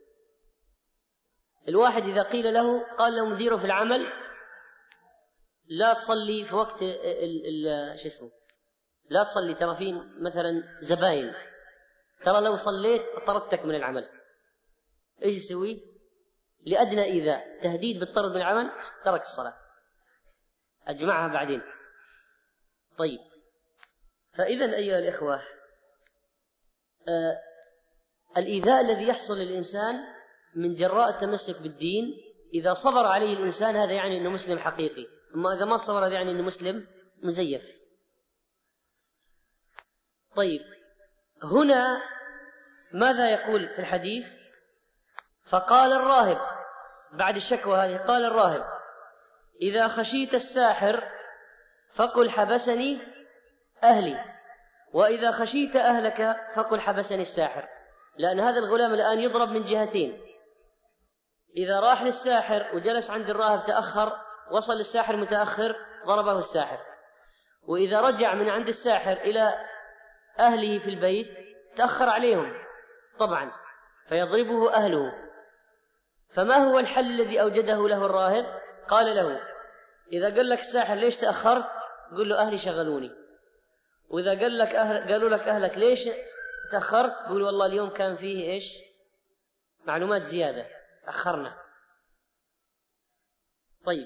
الواحد إذا قيل له، قال له مديره في العمل لا تصلي في وقت لا تصلي، ترى في مثلا زباين، ترى لو صليت طردتك من العمل، ايش يسوي؟ لأدنى إيذاء، تهديد بالطرد من العمل، ترك الصلاة، أجمعها بعدين. طيب، فإذا أيها الإخوة الإيذاء الذي يحصل للإنسان من جراء التمسك بالدين إذا صبر عليه الإنسان هذا يعني أنه مسلم حقيقي، أما إذا ما صبر هذا يعني أنه مسلم مزيف. طيب، هنا ماذا يقول في الحديث؟ فقال الراهب بعد الشكوى هذه، قال الراهب: إذا خشيت الساحر فقل حبسني أهلي، وإذا خشيت أهلك فقل حبسني الساحر. لأن هذا الغلام الآن يضرب من جهتين، إذا راح للساحر وجلس عند الراهب تأخر، وصل للساحر متأخر، ضربه الساحر، وإذا رجع من عند الساحر إلى أهله في البيت تأخر عليهم طبعا فيضربه أهله. فما هو الحل الذي أوجده له الراهب؟ قال له: إذا قال لك الساحر ليش تأخرت؟ قل له أهلي شغلوني. وإذا قال لك قالوا لك أهلك ليش تأخرت؟ قل والله اليوم كان فيه إيش؟ معلومات زيادة، أخرنا. طيب،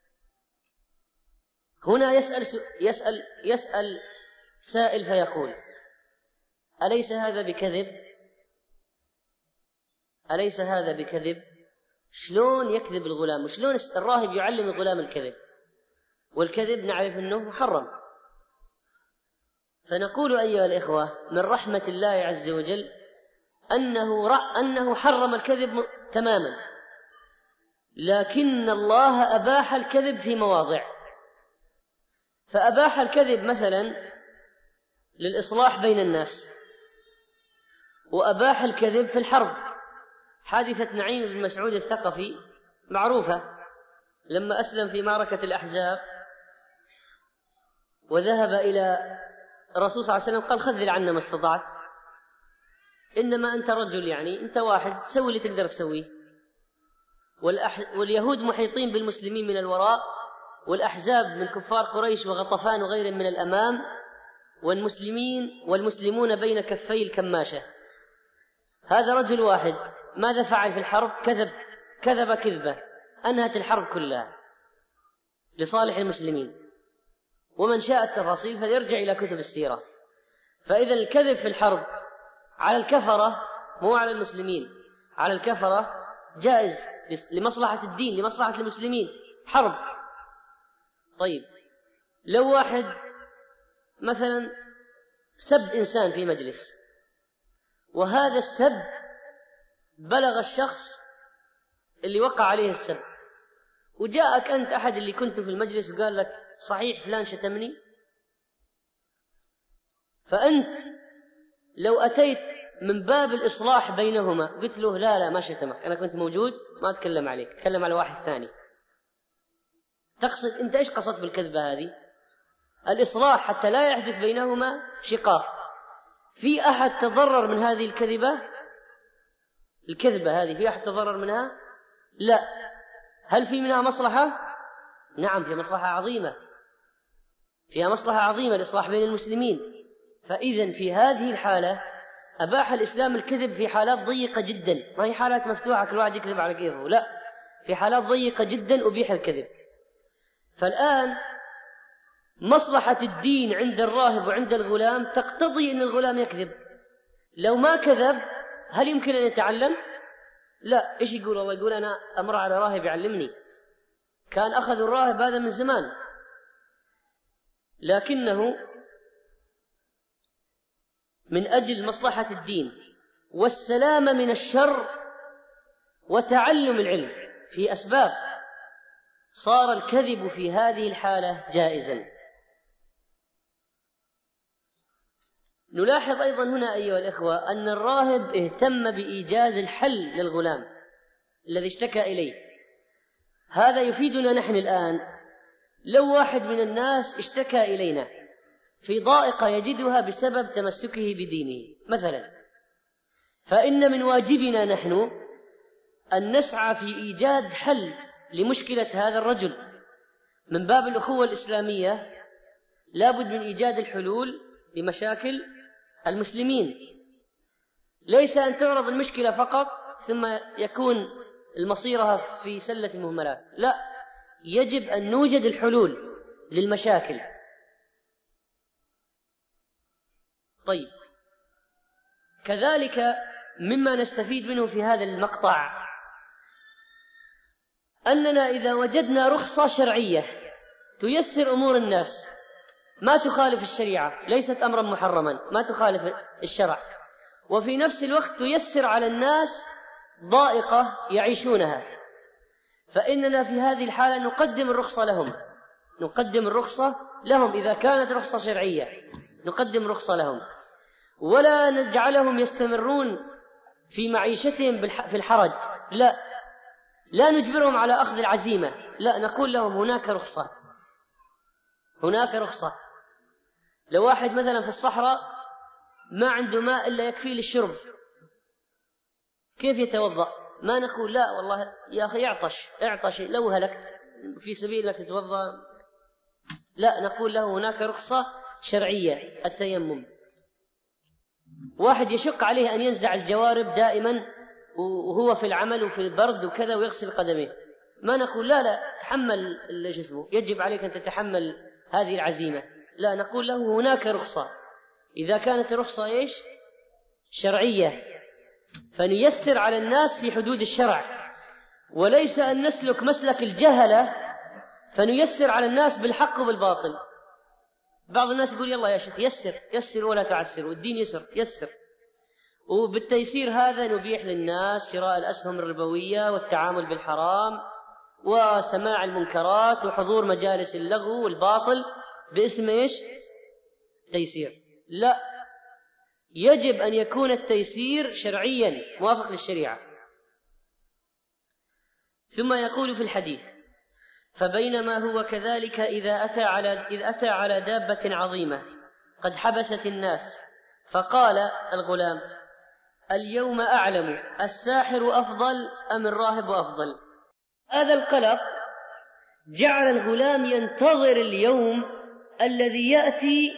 هنا يسأل سائل فيقول: أليس هذا بكذب؟ أليس هذا بكذب؟ شلون يكذب الغلام؟ وشلون الراهب يعلم الغلام الكذب؟ والكذب نعرف أنه محرم. فنقول أيها الإخوة من رحمة الله عز وجل أنه حرم الكذب تماما، لكن الله أباح الكذب في مواضع. فأباح الكذب مثلا للإصلاح بين الناس، وأباح الكذب في الحرب. حادثة نعيم بن مسعود الثقفي معروفة، لما أسلم في معركة الأحزاب وذهب إلى الرسول صلى الله عليه وسلم قال: خذل عنا ما استطعت، إنما أنت رجل، يعني أنت واحد، سوي اللي تقدر تسويه. واليهود محيطين بالمسلمين من الوراء، والأحزاب من كفار قريش وغطفان وغيرهم من الأمام، والمسلمون بين كفي الكماشة. هذا رجل واحد ماذا فعل في الحرب؟ كذب كذب كذبة أنهت الحرب كلها لصالح المسلمين، ومن شاء التفاصيل فليرجع إلى كتب السيرة. فإذا الكذب في الحرب على الكفرة مو على المسلمين، على الكفرة جائز لمصلحة الدين، لمصلحة المسلمين، حرب. طيب لو واحد مثلا سب إنسان في مجلس، وهذا السب بلغ الشخص اللي وقع عليه السب، وجاءك أنت أحد اللي كنت في المجلس وقال لك صحيح فلان شتمني، فأنت لو أتيت من باب الإصلاح بينهما قلت له لا ما شتمك، أنا كنت موجود ما أتكلم عليك، أتكلم على واحد ثاني، تقصد أنت إيش قصدت بالكذبة هذه؟ الإصلاح حتى لا يحدث بينهما شقاق. في أحد تضرر من هذه الكذبة هذه؟ في أحد تضرر منها؟ لا. هل في منها مصلحة؟ نعم، في مصلحة عظيمة، فيها مصلحة عظيمة الإصلاح بين المسلمين. فإذن في هذه الحالة أباح الإسلام الكذب في حالات ضيقة جدا، ما هي حالات مفتوحة كل واحد يكذب على كيفه، لا، في حالات ضيقة جدا أبيح الكذب. فالآن مصلحة الدين عند الراهب وعند الغلام تقتضي أن الغلام يكذب. لو ما كذب هل يمكن أن يتعلم؟ لا. إيش يقول؟ الله يقول أنا أمر على راهب يعلمني، كان أخذ الراهب هذا من زمان، لكنه من أجل مصلحة الدين والسلامة من الشر وتعلم العلم في أسباب، صار الكذب في هذه الحالة جائزا. نلاحظ أيضا هنا أيها الإخوة أن الراهب اهتم بإيجاد الحل للغلام الذي اشتكى إليه. هذا يفيدنا نحن الآن. لو واحد من الناس اشتكى إلينا في ضائقة يجدها بسبب تمسكه بدينه مثلا، فإن من واجبنا نحن أن نسعى في إيجاد حل لمشكلة هذا الرجل. من باب الأخوة الإسلامية لابد من إيجاد الحلول لمشاكل المسلمين، ليس أن تعرض المشكلة فقط ثم يكون المصيرها في سلة المهملات، لا، يجب أن نوجد الحلول للمشاكل. طيب كذلك مما نستفيد منه في هذا المقطع أننا إذا وجدنا رخصة شرعية تيسر أمور الناس ما تخالف الشريعة، ليست أمرا محرما، ما تخالف الشرع، وفي نفس الوقت تيسر على الناس ضائقة يعيشونها، فإننا في هذه الحالة نقدم الرخصة لهم إذا كانت رخصة شرعية، نقدم رخصة لهم، ولا نجعلهم يستمرون في معيشتهم في الحرج، لا نجبرهم على أخذ العزيمة، لا، نقول لهم هناك رخصة. لو واحد مثلا في الصحراء ما عنده ماء إلا يكفي للشرب، كيف يتوضأ؟ ما نقول لا والله يا أخي اعطش لو هلكت في سبيل أنك تتوضأ، لا، نقول له هناك رخصة شرعية، التيمم. واحد يشق عليه أن ينزع الجوارب دائما وهو في العمل وفي البرد وكذا ويغسل قدميه، ما نقول لا تحمل جسمه، يجب عليك أن تتحمل هذه العزيمة، لا، نقول له هناك رخصة. إذا كانت رخصة شرعية فنيسر على الناس في حدود الشرع، وليس أن نسلك مسلك الجهلة فنيسر على الناس بالحق وبالباطل. بعض الناس يقول يلا يا شيخ يسر ولا تعسر، والدين يسر، وبالتيسير هذا نبيح للناس شراء الأسهم الربوية والتعامل بالحرام وسماع المنكرات وحضور مجالس اللغو والباطل باسم تيسير. لا، يجب أن يكون التيسير شرعيا موافق للشريعة. ثم يقول في الحديث: فبينما هو كذلك إذ أتى على دابة عظيمة قد حبست الناس، فقال الغلام: اليوم أعلم الساحر أفضل أم الراهب أفضل. هذا القلق جعل الغلام ينتظر اليوم الذي يأتي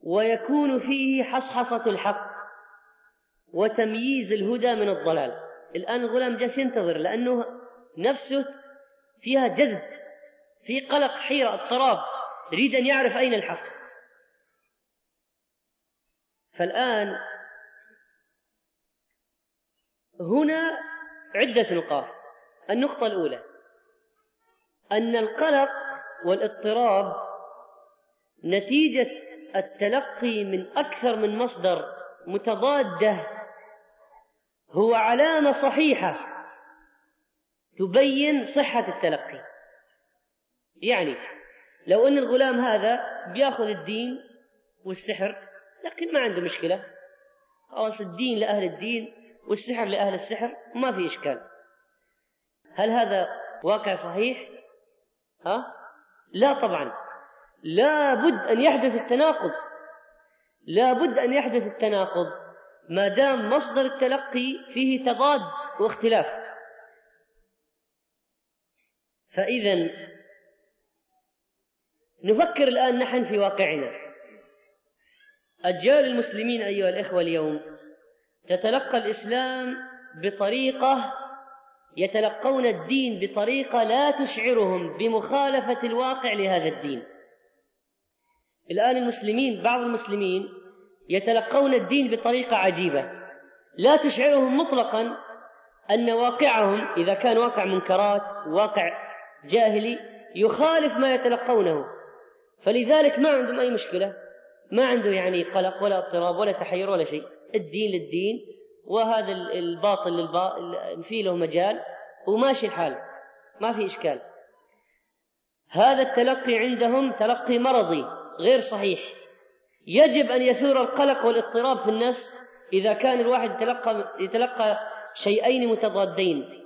ويكون فيه حصحصة الحق وتمييز الهدى من الضلال، الآن الغلام جالس ينتظر، لأنه نفسه فيها جذب، في قلق، حيرة، اضطراب، يريد أن يعرف أين الحق. فالآن هنا عدة نقاط. النقطة الأولى أن القلق والاضطراب نتيجة التلقي من أكثر من مصدر متضادة هو علامة صحيحة تبين صحة التلقي. يعني لو أن الغلام هذا بيأخذ الدين والسحر لكن ما عنده مشكلة، خلاص الدين لأهل الدين والسحر لأهل السحر، ما في إشكال. هل هذا واقع صحيح؟ لا طبعا، لا بد أن يحدث التناقض، لا بد أن يحدث التناقض ما دام مصدر التلقي فيه تضاد واختلاف. فإذا نفكر الآن نحن في واقعنا. أجيال المسلمين أيها الإخوة اليوم تتلقى الإسلام بطريقة، يتلقون الدين بطريقة لا تشعرهم بمخالفة الواقع لهذا الدين. الآن المسلمين، بعض المسلمين يتلقون الدين بطريقة عجيبة لا تشعرهم مطلقا أن واقعهم إذا كان واقع منكرات، واقع جاهلي، يخالف ما يتلقونه، فلذلك ما عندهم أي مشكلة، ما عنده يعني قلق ولا اضطراب ولا تحير ولا شيء. الدين للدين، وهذا الباطل فيه له مجال، وماشي الحال، ما في إشكال. هذا التلقي عندهم تلقي مرضي غير صحيح. يجب أن يثور القلق والاضطراب في النفس إذا كان الواحد يتلقى شيئين متضادين.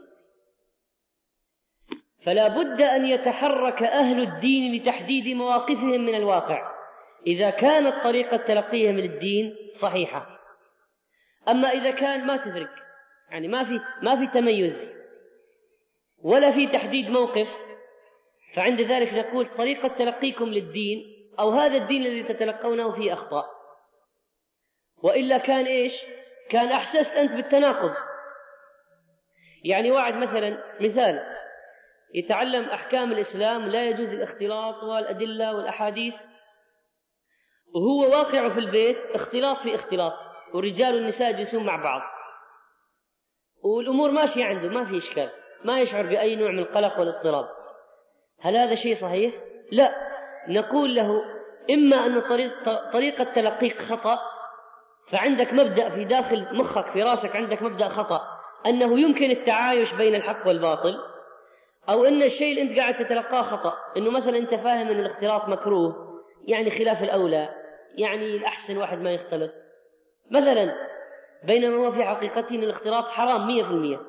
فلا بد أن يتحرك أهل الدين لتحديد مواقفهم من الواقع إذا كانت طريقة تلقيهم للدين صحيحة. أما إذا كان ما تفرق، يعني ما في تميز ولا في تحديد موقف، فعند ذلك نقول طريقة تلقيكم للدين أو هذا الدين الذي تتلقونه فيه أخطاء. وإلا كان إيش؟ كان أحسست أنت بالتناقض. يعني واحد مثال يتعلم أحكام الإسلام، لا يجوز الاختلاط والأدلة والأحاديث، وهو واقع في البيت اختلاط في اختلاط، والرجال والنساء يجلسون مع بعض والأمور ماشية عنده، ما في إشكال، ما يشعر بأي نوع من القلق والاضطراب. هل هذا شيء صحيح؟ لا. نقول له إما أن طريقة تلقيك خطأ، فعندك مبدأ في داخل مخك في راسك، عندك مبدأ خطأ أنه يمكن التعايش بين الحق والباطل، أو أن الشيء اللي أنت قاعد تتلقاه خطأ، أنه مثلا أنت فاهم أن الاختلاط مكروه، يعني خلاف الأولى، يعني الأحسن واحد ما يختلط مثلا، بينما هو في حقيقته أن الاختلاط حرام 100%.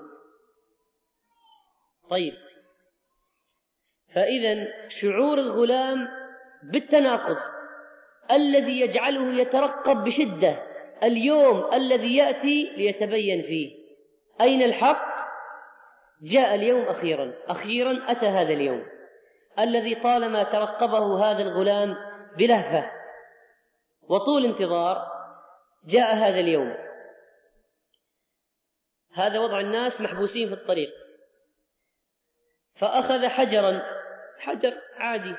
طيب، فإذا شعور الغلام بالتناقض الذي يجعله يترقب بشدة اليوم الذي يأتي ليتبين فيه أين الحق. جاء اليوم أخيرا أتى هذا اليوم الذي طالما ترقبه هذا الغلام بلهفة وطول انتظار. جاء هذا اليوم، هذا وضع الناس محبوسين في الطريق، فأخذ حجر عادي،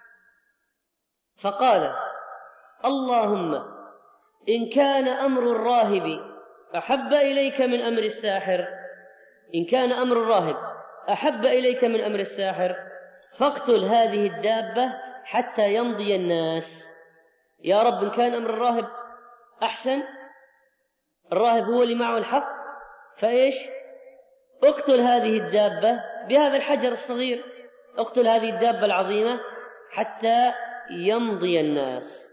فقال: اللهم إن كان أمر الراهب أحب إليك من أمر الساحر، إن كان أمر الراهب أحب إليك من أمر الساحر فاقتل هذه الدابة حتى يمضي الناس. يا رب، إن كان أمر الراهب أحسن، الراهب هو اللي معه الحق، فإيش؟ اقتل هذه الدابة بهذا الحجر الصغير، اقتل هذه الدابة العظيمة حتى يمضي الناس.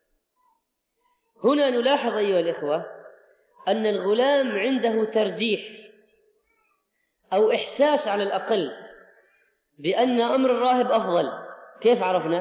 هنا نلاحظ أيها الإخوة أن الغلام عنده ترجيح أو إحساس على الأقل بأن أمر الراهب أفضل. كيف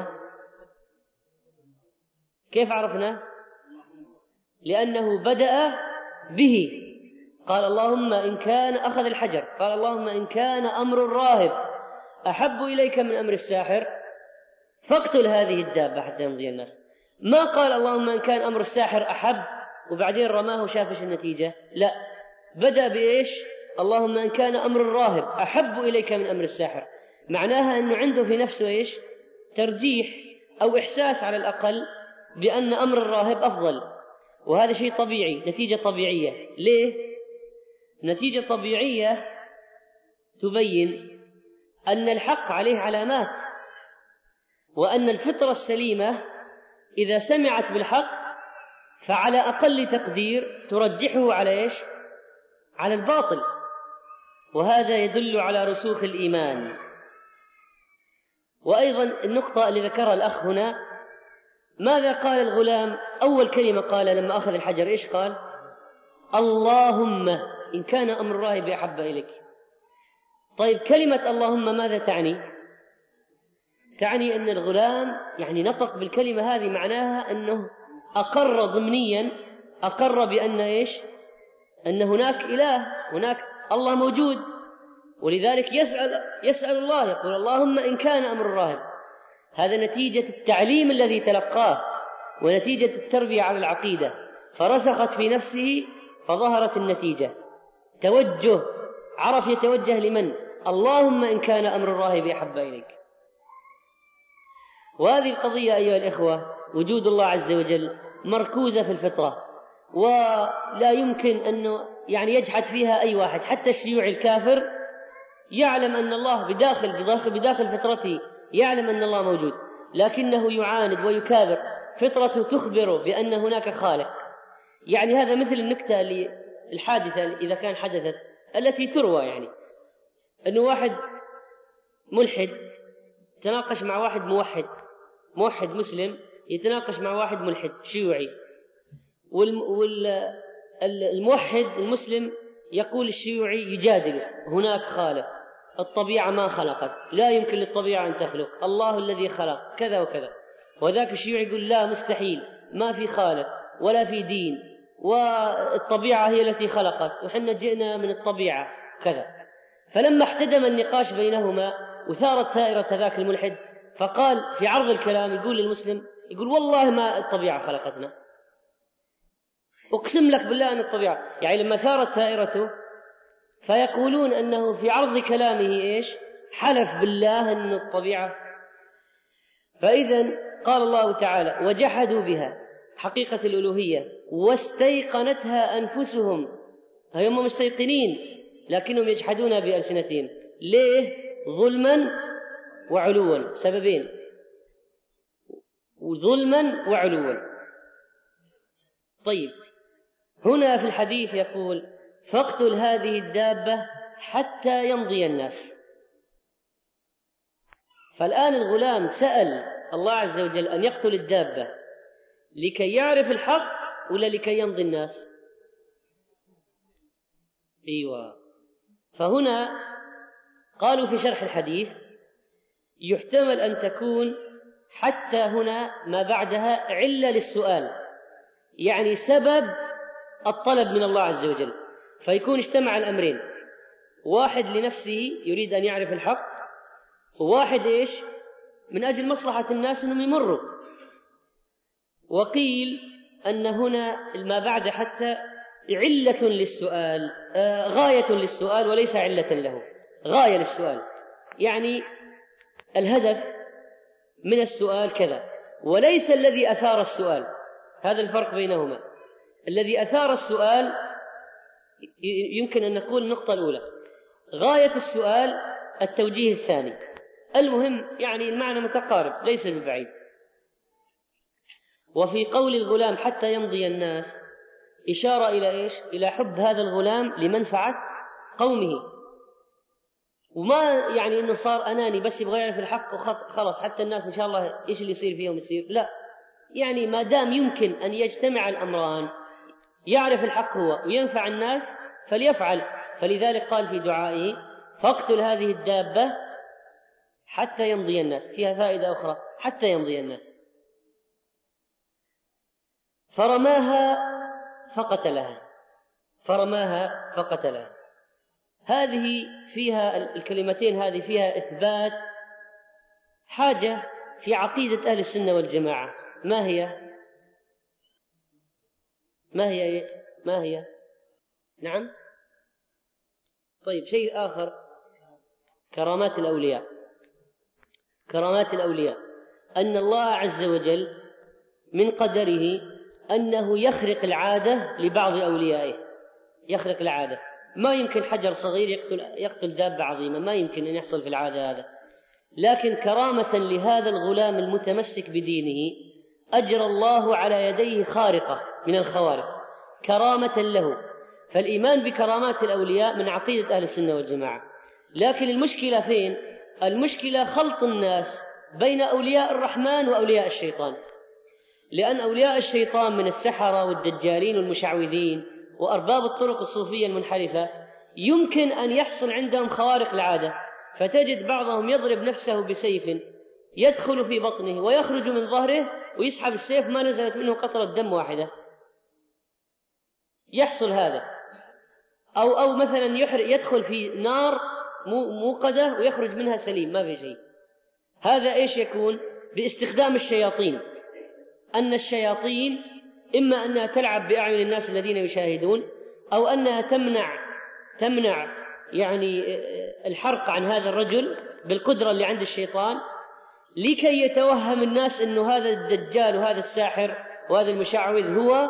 عرفنا؟ لأنه بدأ به، قال اللهم إن كان، أخذ الحجر، قال اللهم إن كان أمر الراهب أحب إليك من أمر الساحر فاقتل هذه الدابة حتى يمضي الناس. ما قال اللهم إن كان أمر الساحر أحب وبعدين رماه وشافش النتيجة، لا، بدأ بإيش؟ اللهم إن كان أمر الراهب أحب إليك من أمر الساحر، معناها أنه عنده في نفسه إيش؟ ترجيح أو إحساس على الأقل بأن أمر الراهب أفضل، وهذا شيء طبيعي، نتيجة طبيعية. ليه؟ نتيجة طبيعية تبين أن الحق عليه علامات، وأن الفطرة السليمة إذا سمعت بالحق فعلى أقل تقدير ترجحه على إيش؟ على الباطل، وهذا يدل على رسوخ الإيمان. وأيضا النقطة اللي ذكرها الأخ هنا، ماذا قال الغلام؟ أول كلمة قال لما أخذ الحجر إيش قال؟ اللهم إن كان أمر الراهب أحب إليك. طيب كلمة اللهم ماذا تعني؟ تعني أن الغلام يعني نطق بالكلمة هذه، معناها أنه أقر ضمنيا، أقر بأن إيش؟ أن هناك إله، هناك الله موجود، ولذلك يسأل الله، يقول اللهم إن كان أمر الراهب. هذا نتيجة التعليم الذي تلقاه ونتيجة التربية على العقيدة، فرسخت في نفسه فظهرت النتيجة، توجه، عرف يتوجه لمن؟ اللهم إن كان أمر الراهب أحب إليك. وهذه القضية أيها الإخوة وجود الله عز وجل مركوزة في الفطرة، ولا يمكن أنه يعني يجحد فيها أي واحد. حتى الشيوعي الكافر يعلم أن الله بداخل فطرته، يعلم أن الله موجود، لكنه يعاند ويكابر، فطرته تخبره بأن هناك خالق. يعني هذا مثل النكتة الحادثة إذا كان حدثت التي تروى، يعني أنه واحد ملحد تناقش مع واحد موحد مسلم يتناقش مع واحد ملحد شيوعي، والموحد المسلم يقول الشيوعي يجادل هناك خالق، الطبيعة ما خلقت، لا يمكن للطبيعة أن تخلق، الله الذي خلق كذا وكذا. وذاك الشيوعي يقول لا، مستحيل، ما في خالق ولا في دين، والطبيعة هي التي خلقت، وحنا جئنا من الطبيعة كذا. فلما احتدم النقاش بينهما وثارت ثائرة ذاك الملحد، فقال في عرض الكلام يقول للمسلم، يقول والله ما الطبيعة خلقتنا، أقسم لك بالله أن الطبيعة، يعني لما ثارت ثائرته فيقولون أنه في عرض كلامه إيش؟ حلف بالله أن الطبيعة. فإذا قال الله تعالى وجحدوا بها، حقيقة الألوهية، واستيقنتها أنفسهم، هم مستيقنين لكنهم يجحدون بألسنتهم. ليه؟ ظلما وعلوا، سببين، ظلما وعلوا. طيب هنا في الحديث يقول فاقتل هذه الدابة حتى يمضي الناس. فالآن الغلام سأل الله عز وجل أن يقتل الدابة لكي يعرف الحق ولا لكي يمضي الناس؟ أيوة. فهنا قالوا في شرح الحديث يحتمل أن تكون حتى هنا ما بعدها علة للسؤال، يعني سبب الطلب من الله عز وجل، فيكون اجتمع الأمرين، واحد لنفسه يريد أن يعرف الحق، وواحد إيش؟ من أجل مصلحة الناس أنهم يمروا. وقيل أن هنا ما بعد حتى علة للسؤال، غاية للسؤال وليس علة له، غاية للسؤال، يعني الهدف من السؤال كذا، وليس الذي أثار السؤال. هذا الفرق بينهما. الذي أثار السؤال يمكن أن نقول النقطة الأولى، غاية السؤال التوجيه الثاني. المهم يعني المعنى متقارب ليس ببعيد. وفي قول الغلام حتى يمضي الناس إشارة إلى إيش؟ إلى حب هذا الغلام لمنفعة قومه، وما يعني إنه صار أناني بس يبغى يعرف الحق وخلاص حتى الناس إن شاء الله إيش اللي يصير فيهم يصير، لا، يعني ما دام يمكن أن يجتمع الأمران، يعرف الحق هو وينفع الناس فليفعل. فلذلك قال في دعائه فاقتل هذه الدابة حتى يمضي الناس، فيها فائدة أخرى، حتى يمضي الناس. فرماها فقتلها. هذه فيها الكلمتين هذه فيها إثبات حاجة في عقيدة أهل السنة والجماعة. ما هي؟ نعم، طيب شيء آخر، كرامات الأولياء. كرامات الأولياء أن الله عز وجل من قدره أنه يخرق العادة لبعض أوليائه، يخرق العادة. ما يمكن حجر صغير يقتل دابة عظيمة، ما يمكن أن يحصل في العادة هذا، لكن كرامة لهذا الغلام المتمسك بدينه أجرى الله على يديه خارقة من الخوارق كرامة له. فالإيمان بكرامات الأولياء من عقيدة أهل السنة والجماعة. لكن المشكلة فين؟ المشكلة خلط الناس بين أولياء الرحمن وأولياء الشيطان، لأن أولياء الشيطان من السحرة والدجالين والمشعوذين وأرباب الطرق الصوفية المنحرفة يمكن أن يحصل عندهم خوارق العادة، فتجد بعضهم يضرب نفسه بسيف يدخل في بطنه ويخرج من ظهره ويسحب السيف ما نزلت منه قطرة دم واحدة، يحصل هذا. أو مثلا يدخل في نار موقدة ويخرج منها سليم ما في شيء. هذا إيش يكون؟ باستخدام الشياطين، أن الشياطين إما أنها تلعب بأعين الناس الذين يشاهدون، أو أنها تمنع يعني الحرق عن هذا الرجل بالقدرة اللي عند الشيطان، لكي يتوهم الناس أنه هذا الدجال وهذا الساحر وهذا المشعوذ هو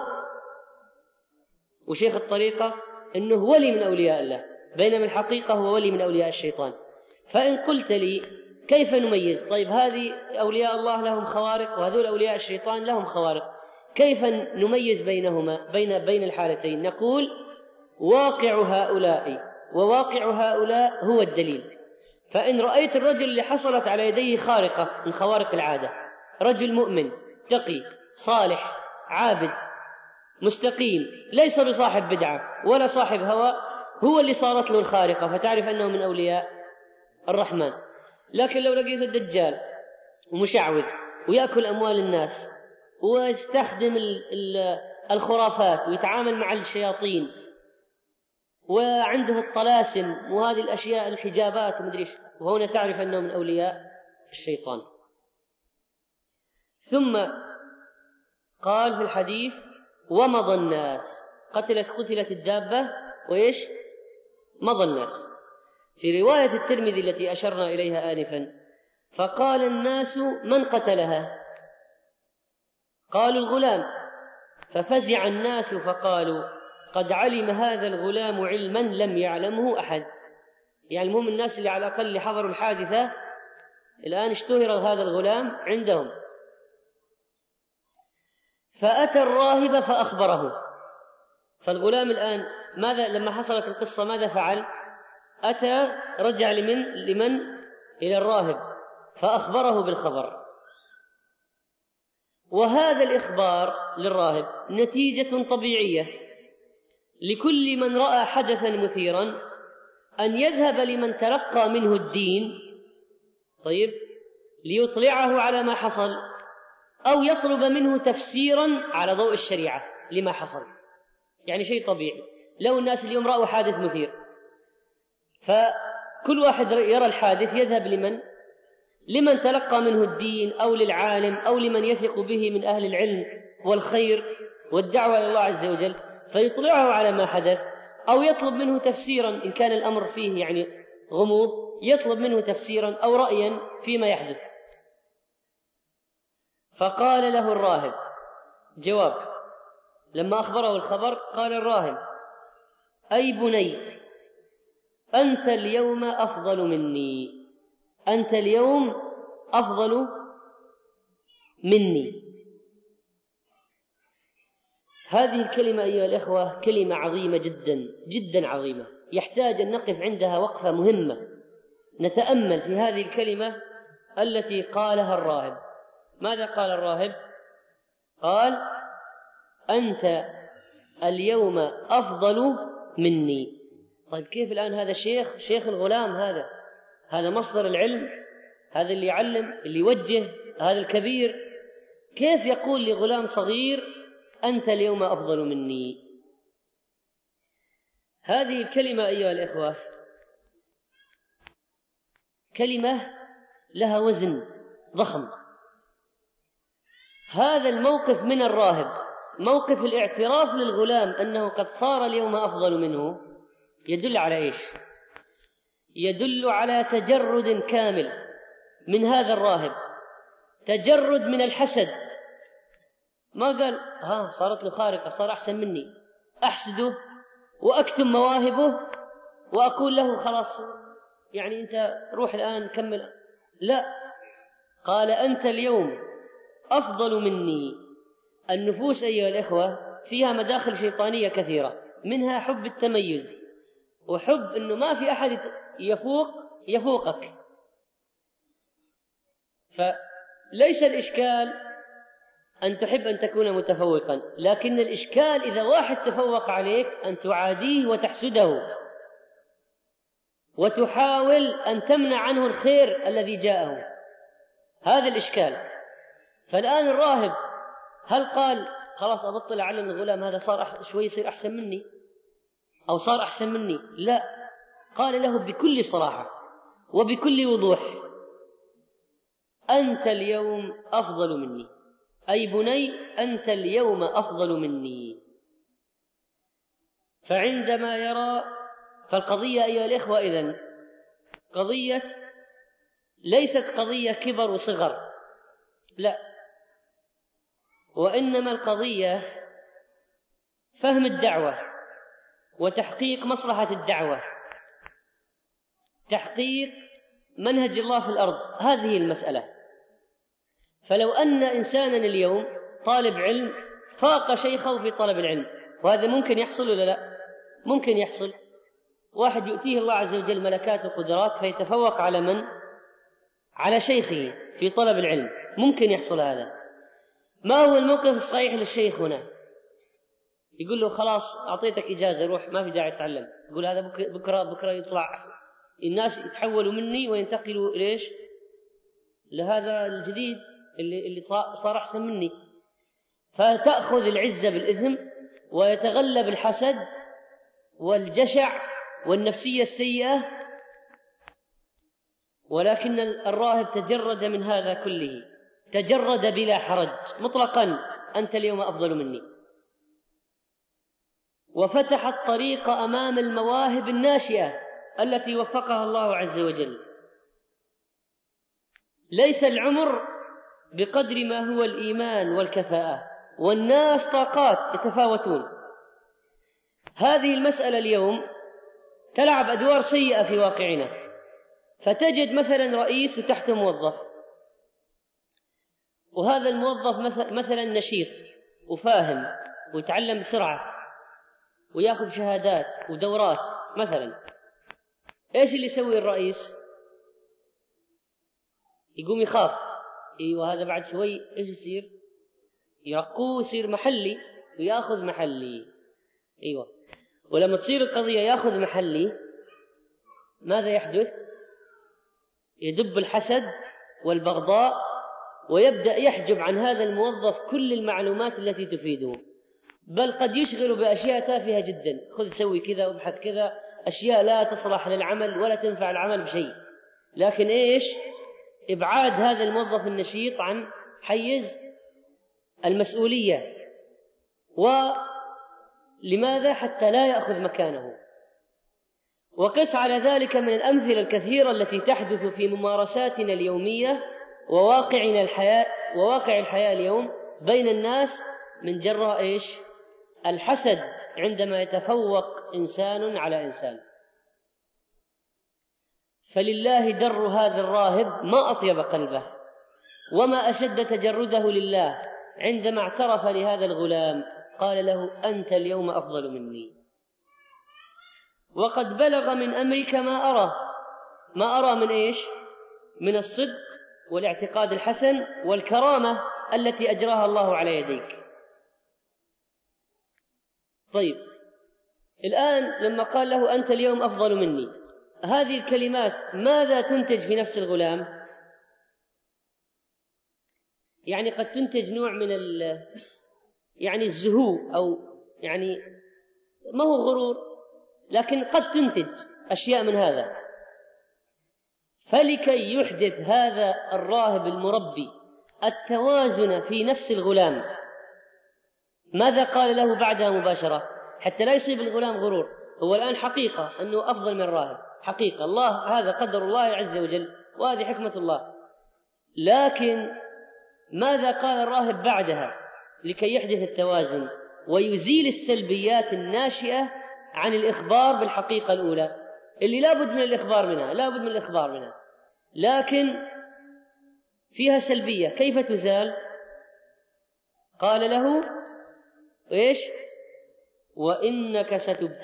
وشيخ الطريقة أنه ولي من أولياء الله، بينما الحقيقة هو ولي من أولياء الشيطان. فإن قلت لي كيف نميز؟ طيب هذه أولياء الله لهم خوارق وهذول أولياء الشيطان لهم خوارق، كيف نميز بينهما بين الحالتين؟ نقول واقع هؤلاء وواقع هؤلاء هو الدليل. فإن رأيت الرجل اللي حصلت على يديه خارقة من خوارق العادة، رجل مؤمن تقي صالح عابد مستقيم ليس بصاحب بدعة ولا صاحب هوى، هو اللي صارت له الخارقة، فتعرف أنه من أولياء الرحمن. لكن لو لقيت الدجال ومشعوذ ويأكل أموال الناس ويستخدم الخرافات ويتعامل مع الشياطين وعنده الطلاسم وهذه الأشياء الحجابات ومدريش، وهنا تعرف أنه من أولياء الشيطان. ثم قال في الحديث ومضى الناس، قتلت الدابة وإيش؟ مضى الناس. في رواية الترمذي التي أشرنا إليها آنفا فقال الناس من قتلها؟ قالوا الغلام، ففزع الناس فقالوا قد علم هذا الغلام علما لم يعلمه أحد. يعني المهم الناس اللي على الأقل حضروا الحادثة الآن اشتهر هذا الغلام عندهم. فأتى الراهب فأخبره. فالغلام الآن ماذا لما حصلت القصة ماذا فعل؟ رجع لمن؟ إلى الراهب فأخبره بالخبر. وهذا الإخبار للراهب نتيجة طبيعية لكل من رأى حدثا مثيرا أن يذهب لمن تلقى منه الدين، طيب، ليطلعه على ما حصل، أو يطلب منه تفسيرا على ضوء الشريعة لما حصل. يعني شيء طبيعي. لو الناس اليوم رأوا حادث مثير، فكل واحد يرى الحادث يذهب لمن تلقى منه الدين أو للعالم أو لمن يثق به من أهل العلم والخير والدعوة إلى الله عز وجل، فيطلعه على ما حدث، أو يطلب منه تفسيرا إن كان الأمر فيه يعني غموض، يطلب منه تفسيرا أو رأيا فيما يحدث. فقال له الراهب جواب لما أخبره الخبر، قال الراهب أي بني أنت اليوم أفضل مني، أنت اليوم أفضل مني. هذه الكلمة أيها الإخوة كلمة عظيمة جدا جدا عظيمة، يحتاج أن نقف عندها وقفة مهمة نتأمل في هذه الكلمة التي قالها الراهب. ماذا قال الراهب؟ قال أنت اليوم أفضل مني. طيب كيف الآن هذا شيخ الغلام، هذا مصدر العلم، هذا اللي يعلم اللي يوجه، هذا الكبير، كيف يقول لغلام صغير أنت اليوم أفضل مني؟ هذه الكلمة أيها الإخوة كلمة لها وزن ضخم. هذا الموقف من الراهب، موقف الاعتراف للغلام أنه قد صار اليوم أفضل منه، يدل على إيش؟ يدل على تجرد كامل من هذا الراهب، تجرد من الحسد. ما قال صارت له خارقة، صار أحسن مني، أحسده وأكتم مواهبه وأقول له خلاص يعني أنت روح الآن كمل. لا، قال أنت اليوم أفضل مني. النفوس أيها الإخوة فيها مداخل شيطانية كثيرة، منها حب التميز وحب أنه ما في أحد يفوقك. فليس الإشكال أن تحب أن تكون متفوقا، لكن الإشكال إذا واحد تفوق عليك أن تعاديه وتحسده وتحاول أن تمنع عنه الخير الذي جاءه. هذا الإشكال. فالآن الراهب هل قال خلاص أبطل على الغلام هذا صار شوي يصير أحسن مني أو صار أحسن مني؟ لا، قال له بكل صراحة وبكل وضوح أنت اليوم أفضل مني، أي بني أنت اليوم أفضل مني. فعندما يرى، فالقضية أيها الإخوة إذن قضية ليست قضية كبر وصغر، لا، وإنما القضية فهم الدعوة وتحقيق مصلحة الدعوة، تحقيق منهج الله في الأرض. هذه المسألة. فلو أن إنسانا اليوم طالب علم فاق شيخه في طلب العلم، وهذا ممكن يحصل ولا لا؟ ممكن يحصل. واحد يؤتيه الله عز وجل ملكات وقدرات فيتفوق على من؟ على شيخه في طلب العلم، ممكن يحصل هذا. ما هو الموقف الصحيح للشيخ هنا؟ يقول له خلاص أعطيتك إجازة روح، ما في داعي تتعلم. يقول هذا بكرة يطلع أحسن، الناس يتحولوا مني وينتقلوا ليش؟ لهذا الجديد اللي صار أحسن مني. فتأخذ العزة بالإثم ويتغلب الحسد والجشع والنفسية السيئة. ولكن الراهب تجرد من هذا كله، تجرد بلا حرج مطلقا، أنت اليوم أفضل مني، وفتح الطريق أمام المواهب الناشئة التي وفقها الله عز وجل. ليس العمر بقدر ما هو الإيمان والكفاءة، والناس طاقات يتفاوتون. هذه المسألة اليوم تلعب أدوار سيئة في واقعنا، فتجد مثلا رئيس وتحته موظف، وهذا الموظف مثلا نشيط وفاهم ويتعلم بسرعة ويأخذ شهادات ودورات مثلا. إيش اللي يسوي الرئيس؟ يقوم يخاف، ايوه هذا بعد شوي ايش يصير؟ يرقوه يصير محلي وياخذ محلي. ايوه، ولما تصير القضيه ياخذ محلي ماذا يحدث؟ يدب الحسد والبغضاء، ويبدا يحجب عن هذا الموظف كل المعلومات التي تفيده، بل قد يشغل باشياء تافهه جدا، خذ سوي كذا وابحث كذا، اشياء لا تصلح للعمل ولا تنفع العمل بشيء. لكن ايش؟ إبعاد هذا الموظف النشيط عن حيز المسؤولية. ولماذا؟ حتى لا يأخذ مكانه. وقس على ذلك من الأمثلة الكثيرة التي تحدث في ممارساتنا اليومية وواقع الحياة اليوم بين الناس من جراء إيش؟ الحسد، عندما يتفوق إنسان على إنسان. فلله در هذا الراهب ما أطيب قلبه وما أشد تجرده لله عندما اعترف لهذا الغلام، قال له أنت اليوم أفضل مني، وقد بلغ من أمرك ما أرى من إيش؟ من الصدق والاعتقاد الحسن والكرامة التي أجراها الله على يديك. طيب، الآن لما قال له أنت اليوم أفضل مني، هذه الكلمات ماذا تنتج في نفس الغلام؟ يعني قد تنتج نوع من يعني الزهو، أو يعني ما هو غرور، لكن قد تنتج أشياء من هذا. فلكي يحدث هذا الراهب المربي التوازن في نفس الغلام، ماذا قال له بعدها مباشرة حتى لا يصيب الغلام غرور؟ هو الآن حقيقة أنه أفضل من الراهب، حقيقة الله، هذا قدر الله عز وجل وهذه حكمة الله. لكن ماذا قال الراهب بعدها لكي يحدث التوازن ويزيل السلبيات الناشئة عن الإخبار بالحقيقة الأولى اللي لابد من الإخبار منها، لكن فيها سلبية، كيف تزال؟ قال له إيش؟ وإنك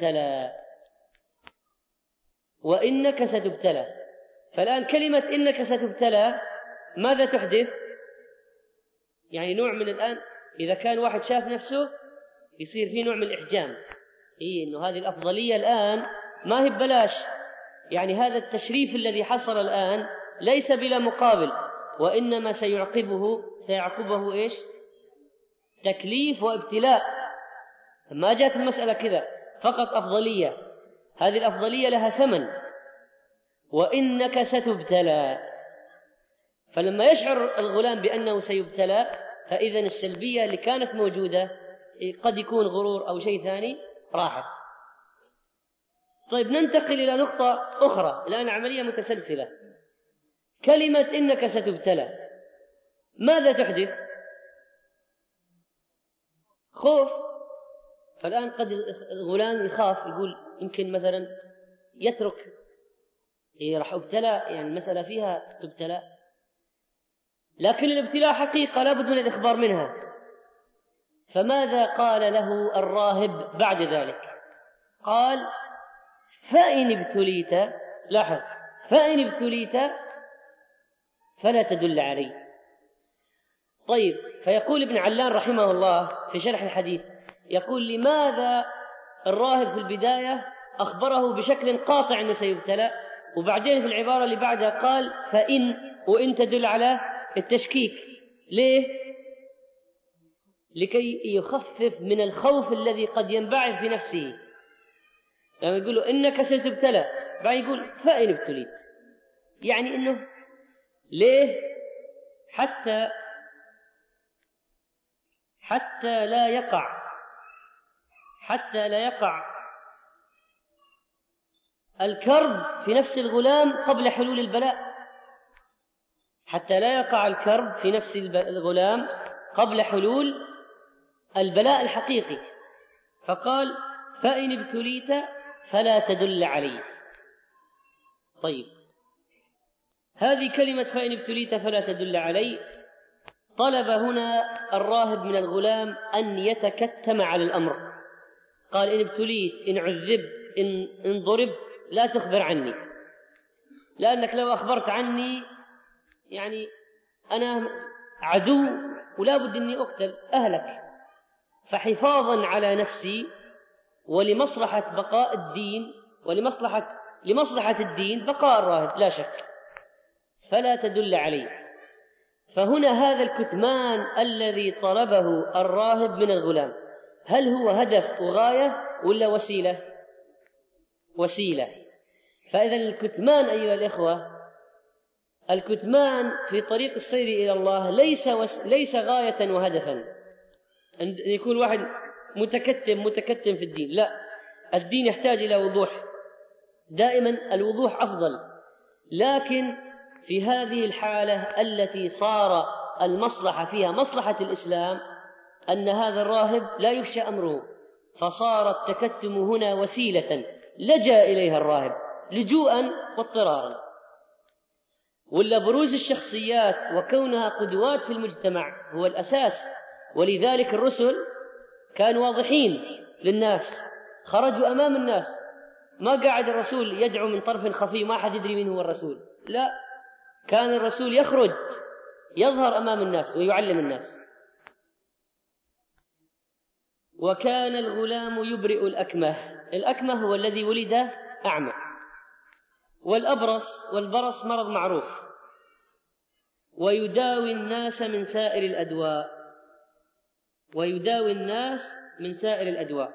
ستبتلى. فالآن كلمة إنك ستبتلى ماذا تحدث؟ يعني نوع من الآن إذا كان واحد شاف نفسه يصير فيه نوع من الإحجام، إنه هذه الأفضلية الآن ما هي ببلاش، يعني هذا التشريف الذي حصل الآن ليس بلا مقابل، وإنما سيعقبه إيش؟ تكليف وابتلاء. ما جاءت المسألة كذا فقط أفضلية، هذه الأفضلية لها ثمن، وإنك ستبتلى. فلما يشعر الغلام بأنه سيبتلى فإذا السلبية اللي كانت موجودة قد يكون غرور أو شيء ثاني راحت. طيب ننتقل إلى نقطة أخرى، الآن عملية متسلسلة. كلمة إنك ستبتلى ماذا تحدث؟ خوف. فالآن قد الغلام يخاف، يقول يمكن مثلا يترك، راح ابتلى، يعني المسألة فيها تبتلى، لكن الابتلاء حقيقة لابد من الإخبار منها. فماذا قال له الراهب بعد ذلك؟ قال فإن ابتليت، لاحظ، فإن ابتليت فلا تدل علي. طيب، فيقول ابن علان رحمه الله في شرح الحديث، يقول لماذا الراهب في البداية أخبره بشكل قاطع أنه سيبتلى، وبعدين في العبارة اللي بعدها قال فإن، وإن تدل على التشكيك. ليه؟ لكي يخفف من الخوف الذي قد ينبعث في نفسه. لما يقول له إنك ستبتلى بعدين يقول فإن ابتليت، يعني إنه ليه؟ حتى لا يقع الكرب في نفس الغلام قبل حلول البلاء، حتى لا يقع الكرب في نفس الغلام قبل حلول البلاء الحقيقي. فقال فإن ابتليت فلا تدل علي. طيب، هذه كلمة فإن ابتليت فلا تدل علي، طلب هنا الراهب من الغلام أن يتكتم على الأمر. قال إن ابتليت، إن عذبت، إن ضربت لا تخبر عني، لأنك لو أخبرت عني يعني أنا عدو ولا بد أني أقتل أهلك. فحفاظا على نفسي ولمصلحة بقاء الدين لمصلحة الدين بقاء الراهب لا شك، فلا تدل علي. فهنا هذا الكتمان الذي طلبه الراهب من الغلام، هل هو هدف وغاية ولا وسيلة؟ فإذا الكتمان أيها الإخوة، الكتمان في طريق السير إلى الله ليس غاية وهدفا، أن يكون واحد متكتم في الدين، لا، الدين يحتاج إلى وضوح، دائما الوضوح أفضل. لكن في هذه الحالة التي صار المصلحة فيها مصلحة الإسلام، أن هذا الراهب لا يفشى أمره، فصار التكتم هنا وسيلة لجأ إليها الراهب لجوءا واضطرارا. ولا بروز الشخصيات وكونها قدوات في المجتمع هو الأساس، ولذلك الرسل كانوا واضحين للناس، خرجوا أمام الناس، ما قاعد الرسول يدعو من طرف خفي ما حد يدري من هو الرسول، لا، كان الرسول يخرج يظهر أمام الناس ويعلم الناس. وكان الغلام يبرئ الأكمه هو الذي ولد أعمى، والبرص مرض معروف، ويداوي الناس من سائر الأدواء.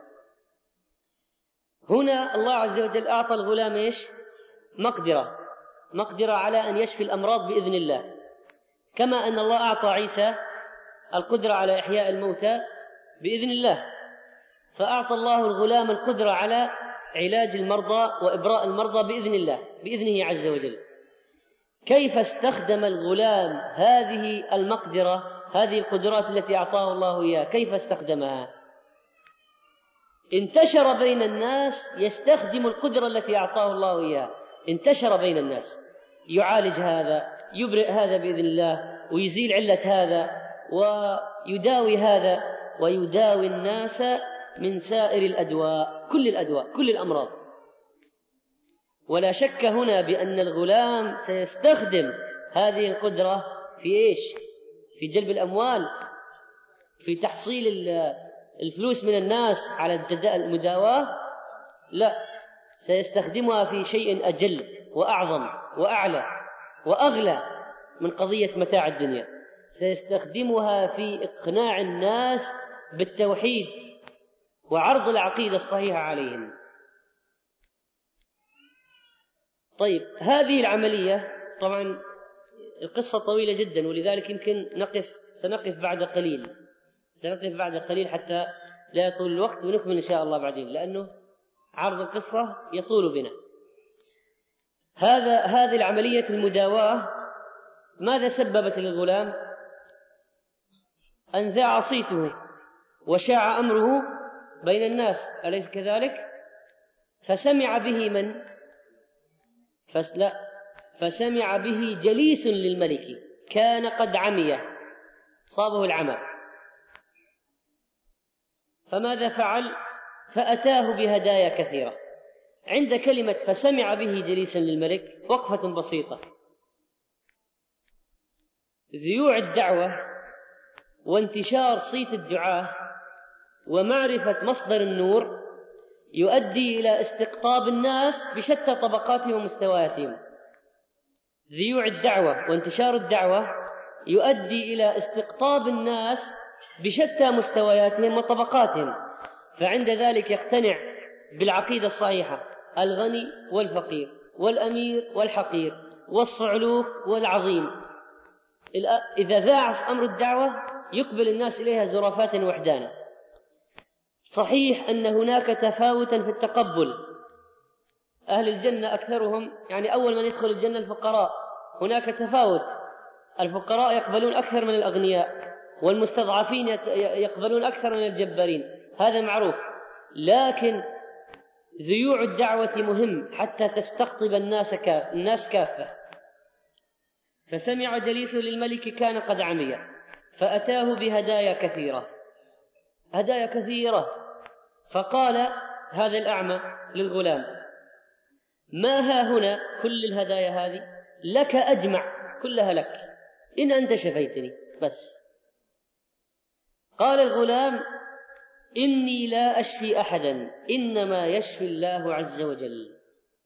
هنا الله عز وجل أعطى الغلام إيش؟ مقدرة على أن يشفي الأمراض بإذن الله، كما أن الله أعطى عيسى القدرة على إحياء الموتى بإذن الله، فأعطى الله الغلام القدرة على علاج المرضى وإبراء المرضى بإذنه عز وجل. كيف استخدم الغلام هذه المقدرة، هذه القدرات التي أعطاه الله إياها، كيف استخدمها؟ انتشر بين الناس يستخدم القدرة التي أعطاه الله إياها، انتشر بين الناس، يعالج هذا، يبرئ هذا بإذن الله، ويزيل علة هذا، ويداوي هذا، ويداوي الناس من سائر الأدواء، كل الأمراض. ولا شك هنا بأن الغلام سيستخدم هذه القدرة في إيش؟ في جلب الأموال، في تحصيل الفلوس من الناس على المداواة؟ لا، سيستخدمها في شيء أجل وأعظم وأعلى وأغلى من قضية متاع الدنيا، سيستخدمها في إقناع الناس بالتوحيد وعرض العقيدة الصحيحة عليهم. طيب، هذه العملية طبعا القصة طويلة جدا، ولذلك يمكن سنقف بعد قليل حتى لا يطول الوقت، ونكمل إن شاء الله بعدين، لأنه عرض القصة يطول بنا. هذه العملية المداواة ماذا سببت للغلام؟ أن ذاع صيته وشاع أمره بين الناس، أليس كذلك؟ فسمع به من؟ فسمع به جليس للملك كان قد عمي، صابه العمى، فماذا فعل؟ فأتاه بهدايا كثيرة. عند كلمة فسمع به جليسا للملك وقفة بسيطة. ذيوع الدعوة وانتشار صيت الدعاة ومعرفة مصدر النور يؤدي إلى استقطاب الناس بشتى طبقاتهم ومستوياتهم. ذيوع الدعوة وانتشار الدعوة يؤدي إلى استقطاب الناس بشتى مستوياتهم وطبقاتهم، فعند ذلك يقتنع بالعقيدة الصحيحة، الغني والفقير، والأمير والحقير، والصعلوك والعظيم. إذا ذاع أمر الدعوة يقبل الناس إليها زرافات وحدانا. صحيح أن هناك تفاوتا في التقبل، أهل الجنة أكثرهم، يعني أول من يدخل الجنة الفقراء، هناك تفاوت، الفقراء يقبلون أكثر من الأغنياء، والمستضعفين يقبلون أكثر من الجبارين، هذا معروف. لكن ذيوع الدعوة مهم حتى تستقطب الناس كافة. فسمع جليس للملك كان قد عمي فأتاه بهدايا كثيرة، فقال هذا الأعمى للغلام: ما ها هنا كل الهدايا هذه لك أجمع، كلها لك إن أنت شفيتني بس. قال الغلام: إني لا أشفي أحدا، إنما يشفي الله عز وجل.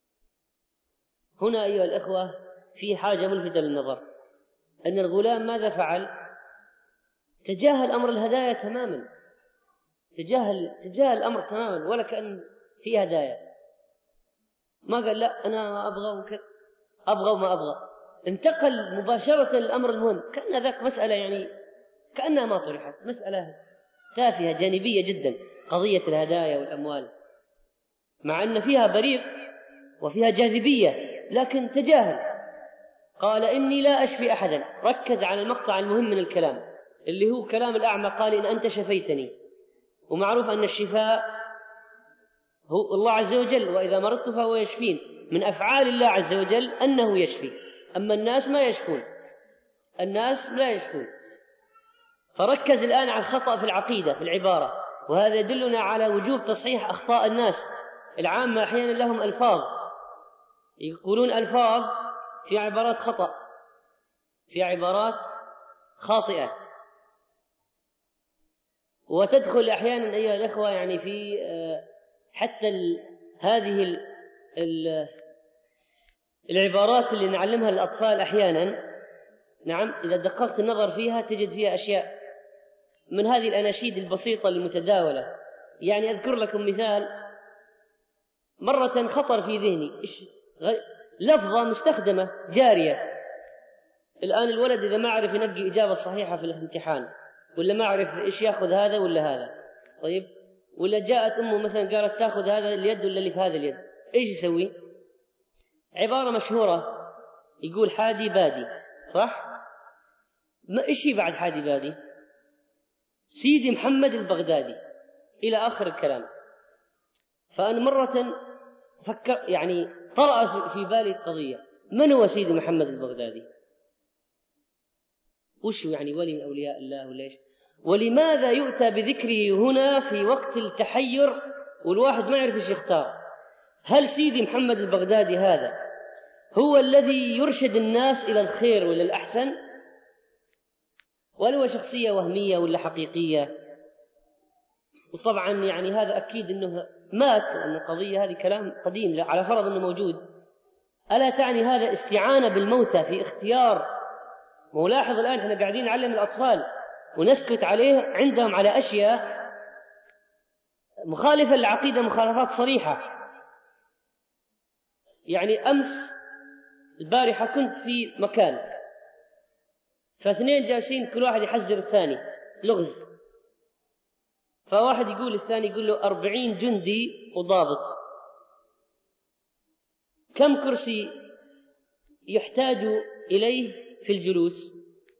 هنا أيها الأخوة في حاجة ملفتة للنظر، أن الغلام ماذا فعل؟ تجاهل أمر الهدايا تماما، تجاهل الأمر تماما، ولا كأن في هدايا. ما قال لا أنا أبغى وما أبغى، انتقل مباشرة للأمر المهم، كأن ذاك مسألة يعني كأنها ما طرحت، مسألة تافهة جانبية جدا، قضية الهدايا والأموال، مع أن فيها بريق وفيها جاذبية، لكن تجاهل. قال: إني لا أشفي أحدا، ركز على المقطع المهم من الكلام اللي هو كلام الأعمى، قال: إن أنت شفيتني. ومعروف أن الشفاء هو الله عز وجل، وإذا مرضت فهو يشفين، من أفعال الله عز وجل أنه يشفي، أما الناس ما يشفون، الناس لا يشفون. فركز الآن على الخطأ في العقيدة في العبارة، وهذا يدلنا على وجوب تصحيح أخطاء الناس العامة. أحيانا لهم ألفاظ يقولون ألفاظ في عبارات خطأ، في عبارات خاطئة، وتدخل أحيانا أيها الأخوة يعني في حتى هذه العبارات اللي نعلمها للأطفال أحيانا، نعم، إذا دققت النظر فيها تجد فيها أشياء من هذه الأناشيد البسيطة المتداولة. يعني أذكر لكم مثال مرة خطر في ذهني، لفظة مستخدمة جارية. الآن الولد إذا ما عرف ينقي إجابة صحيحة في الامتحان، ولا ما عرف إيش يأخذ هذا ولا هذا، طيب، ولا جاءت أمه مثلا قالت تأخذ هذا اليد ولا اللي في هذا اليد، إيش يسوي؟ عبارة مشهورة يقول حادي بادي، صح؟ ما إيش بعد حادي بادي؟ سيدي محمد البغدادي إلى آخر الكلام. فأنا مرة فكر يعني طرأ في بالي القضية، من هو سيدي محمد البغدادي؟ وش يعني ولي من أولياء الله ولا إيش؟ ولماذا يؤتى بذكره هنا في وقت التحير والواحد ما يعرف إيش يختار؟ هل سيدي محمد البغدادي هذا هو الذي يرشد الناس إلى الخير وإلى الأحسن، ولا هو شخصية وهمية ولا حقيقية؟ وطبعا يعني هذا أكيد أنه مات، لأن القضية هذه كلام قديم على فرض أنه موجود. ألا تعني هذا استعانة بالموتى في اختيار؟ ولاحظ الآن احنا قاعدين نعلم الأطفال ونسكت عليه عندهم على أشياء مخالفة للعقيدة مخالفات صريحة. يعني أمس البارحة كنت في مكان، فاثنين جالسين كل واحد يحذر الثاني لغز، فواحد يقول الثاني يقول له 40 جندي وضابط، كم كرسي يحتاج إليه في الجلوس؟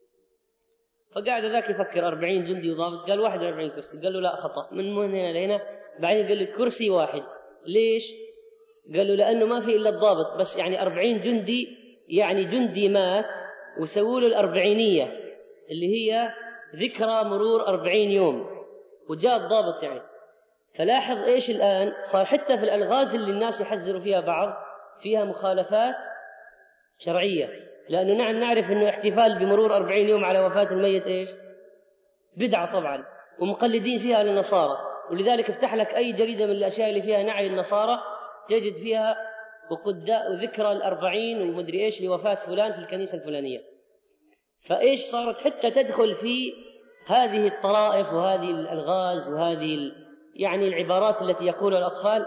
فقاعد ذاك يفكر 40 جندي وضابط، قال 41 كرسي. قال له لا خطأ، من هنا لهنا. بعدين قال له كرسي واحد. ليش؟ قال له لأنه ما في إلا الضابط بس، يعني 40 جندي يعني جندي مات وسووا له الأربعينية اللي هي ذكرى مرور 40 يوم، وجاء الضابط يعني. فلاحظ إيش الآن صار حتى في الألغاز اللي الناس يحذروا فيها بعض فيها مخالفات شرعية، لأنه نحن نعرف أنه احتفال بمرور 40 يوم على وفاة الميت إيش؟ بدعة طبعا، ومقلدين فيها للنصارى. ولذلك افتح لك أي جريدة من الأشياء اللي فيها نعي النصارى تجد فيها وذكرى 40 ومدري إيش لوفاة فلان في الكنيسة الفلانية. فإيش صارت حتى تدخل في هذه الطرائف وهذه الألغاز وهذه يعني العبارات التي يقولها الأطفال.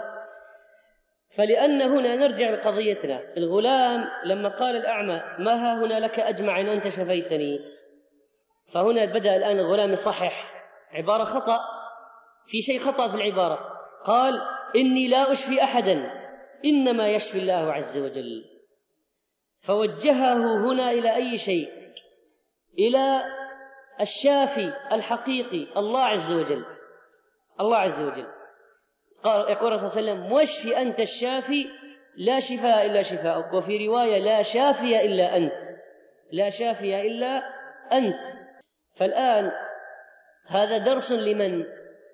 فلأن هنا نرجع لقضيتنا، الغلام لما قال الأعمى ما ها هنا لك أجمع إن أنت شفيتني، فهنا بدأ الآن الغلام يصحح عبارة خطأ، في شيء خطأ في العبارة. قال إني لا أشفي أحدا إنما يشفي الله عز وجل، فوجهه هنا إلى أي شيء؟ إلى الشافي الحقيقي الله عز وجل. الله عز وجل قال، يقول الرسول صلى الله عليه وسلم واشفي أنت الشافي لا شفاء إلا شفاءك، وفي رواية لا شافي إلا أنت، لا شافي إلا أنت. فالآن هذا درس لمن؟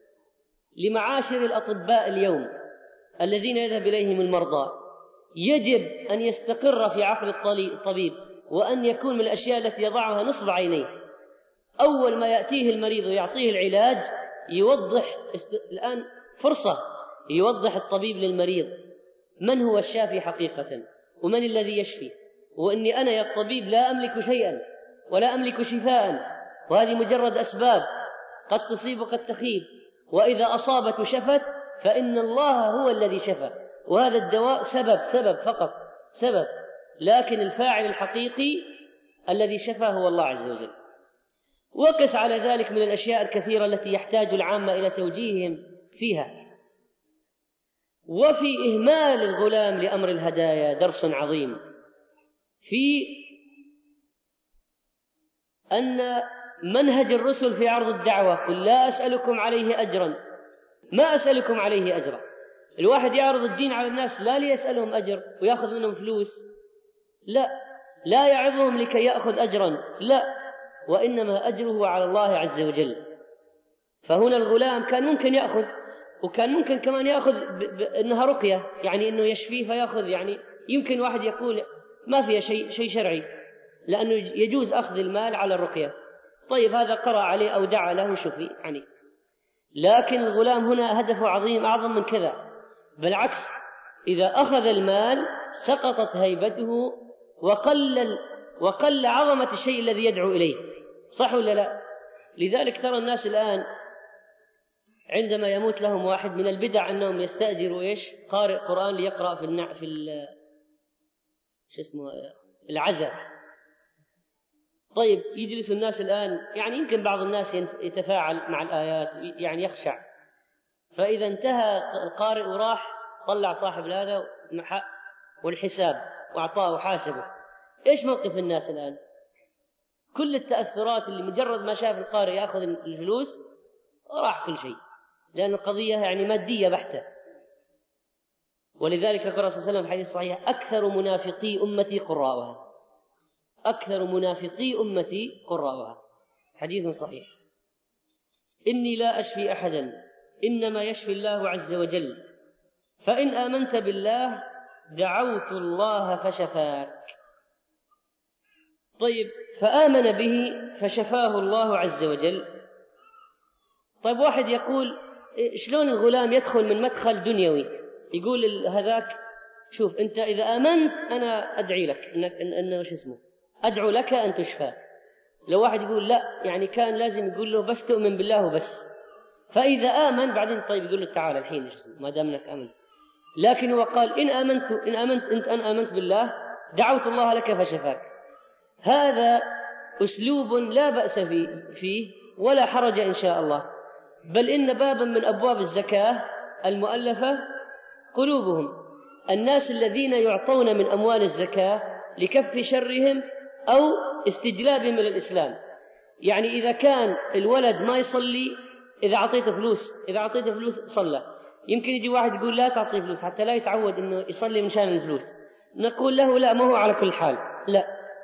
لمعاشر الأطباء اليوم الذين يذهب إليهم المرضى. يجب أن يستقر في عقل الطبيب وأن يكون من الأشياء التي يضعها نصب عينيه أول ما يأتيه المريض ويعطيه العلاج، يوضح الآن فرصة يوضح الطبيب للمريض من هو الشافي حقيقة ومن الذي يشفي، وإني أنا يا الطبيب لا أملك شيئا ولا أملك شفاء، وهذه مجرد أسباب قد تصيب وقد تخيب، وإذا أصابت شفت، فإن الله هو الذي شفى، وهذا الدواء سبب فقط سبب، لكن الفاعل الحقيقي الذي شفى هو الله عز وجل. وقس على ذلك من الأشياء الكثيرة التي يحتاج العامة إلى توجيههم فيها. وفي إهمال الغلام لأمر الهدايا درس عظيم في أن منهج الرسل في عرض الدعوة، قل لا أسألكم عليه أجرا، ما أسألكم عليه أجرا. الواحد يعرض الدين على الناس لا ليسألهم أجر ويأخذ منهم فلوس، لا يعظهم لكي يأخذ أجرا، لا، وإنما أجره على الله عز وجل. فهنا الغلام كان ممكن يأخذ، وكان ممكن كمان يأخذ إنها رقية، يعني إنه يشفيه فيأخذ، يعني يمكن واحد يقول ما فيها شيء شرعي لأنه يجوز أخذ المال على الرقية. طيب هذا قرأ عليه أو دعا له شفي يعني. لكن الغلام هنا هدفه عظيم أعظم من كذا، بالعكس إذا أخذ المال سقطت هيبته وقل عظمة الشيء الذي يدعو إليه، صح ولا لا؟ لذلك ترى الناس الآن عندما يموت لهم واحد من البدع أنهم يستأجروا قارئ قرآن ليقرأ في العزاء. طيب يجلس الناس الآن، يعني يمكن بعض الناس يتفاعل مع الآيات، يعني يخشع، فإذا انتهى القارئ وراح طلع صاحب هذا والحساب وأعطاه وحاسبه، إيش موقف الناس الآن؟ كل التأثرات اللي مجرد ما شاف القارئ يأخذ الفلوس راح كل شيء، لأن القضية يعني مادية بحتة. ولذلك قال الرسول صلى الله عليه وسلم في حديث صحيح: أكثر منافقي أمتي قراءها، أكثر منافقي أمتي قراءها، حديث صحيح. إني لا أشفي أحدا إنما يشفي الله عز وجل، فإن آمنت بالله دعوت الله فشفاك. طيب، فآمن به فشفاه الله عز وجل. طيب، واحد يقول شلون الغلام يدخل من مدخل دنيوي؟ يقول هذاك: شوف أنت إذا آمنت أنا أدعي لك إنه شو اسمه أدعو لك أن تشفى. لو واحد يقول لا، يعني كان لازم يقول له بس تؤمن بالله وبس، فإذا آمن بعدين طيب يقول له تعال الحين ما دام انك آمنت. لكن هو قال: إن آمنت بالله دعوت الله لك فشفاك. هذا أسلوب لا بأس فيه ولا حرج إن شاء الله، بل إن بابا من أبواب الزكاة المؤلفة قلوبهم، الناس الذين يعطون من أموال الزكاة لكف شرهم أو استجلابهم من الإسلام. يعني إذا كان الولد ما يصلي، إذا أعطيته فلوس صلى، يمكن يجي واحد يقول لا تعطيه فلوس حتى لا يتعود إنه يصلي من شان الفلوس. نقول له لا، ما هو على كل حال، لا،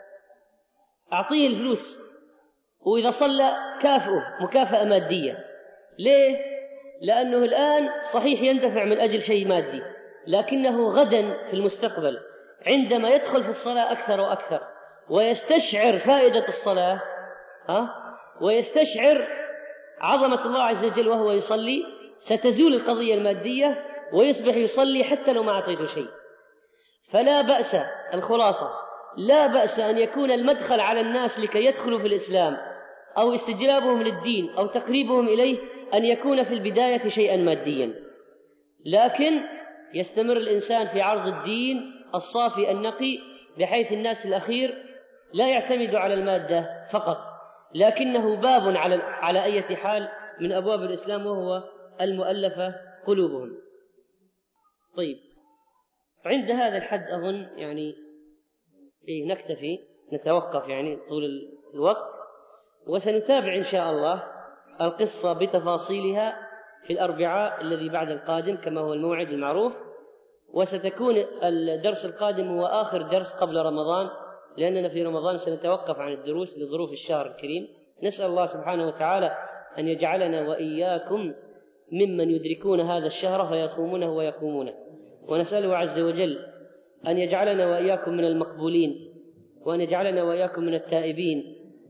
أعطيه الفلوس، وإذا صلى كافئه مكافأة مادية. ليه؟ لأنه الآن صحيح يندفع من أجل شيء مادي، لكنه غدا في المستقبل عندما يدخل في الصلاة أكثر وأكثر ويستشعر فائدة الصلاة ويستشعر عظمة الله عز وجل وهو يصلي، ستزول القضية المادية ويصبح يصلي حتى لو ما أعطيته شيء. فلا بأس، الخلاصة لا بأس أن يكون المدخل على الناس لكي يدخلوا في الإسلام أو استجلابهم للدين أو تقريبهم إليه أن يكون في البداية شيئا ماديا، لكن يستمر الإنسان في عرض الدين الصافي النقي، بحيث الناس الأخير لا يعتمد على المادة فقط، لكنه باب على أي حال من أبواب الإسلام، وهو المؤلفة قلوبهم. طيب، عند هذا الحد أظن يعني نكتفي، نتوقف يعني طول الوقت، وسنتابع إن شاء الله القصة بتفاصيلها في الأربعاء الذي بعد القادم كما هو الموعد المعروف، وستكون الدرس القادم هو آخر درس قبل رمضان، لأننا في رمضان سنتوقف عن الدروس لظروف الشهر الكريم. نسأل الله سبحانه وتعالى أن يجعلنا وإياكم ممن يدركون هذا الشهر فيصومونه ويقومونه، ونسأله عز وجل أن يجعلنا وإياكم من المقبولين، وأن يجعلنا وإياكم من التائبين،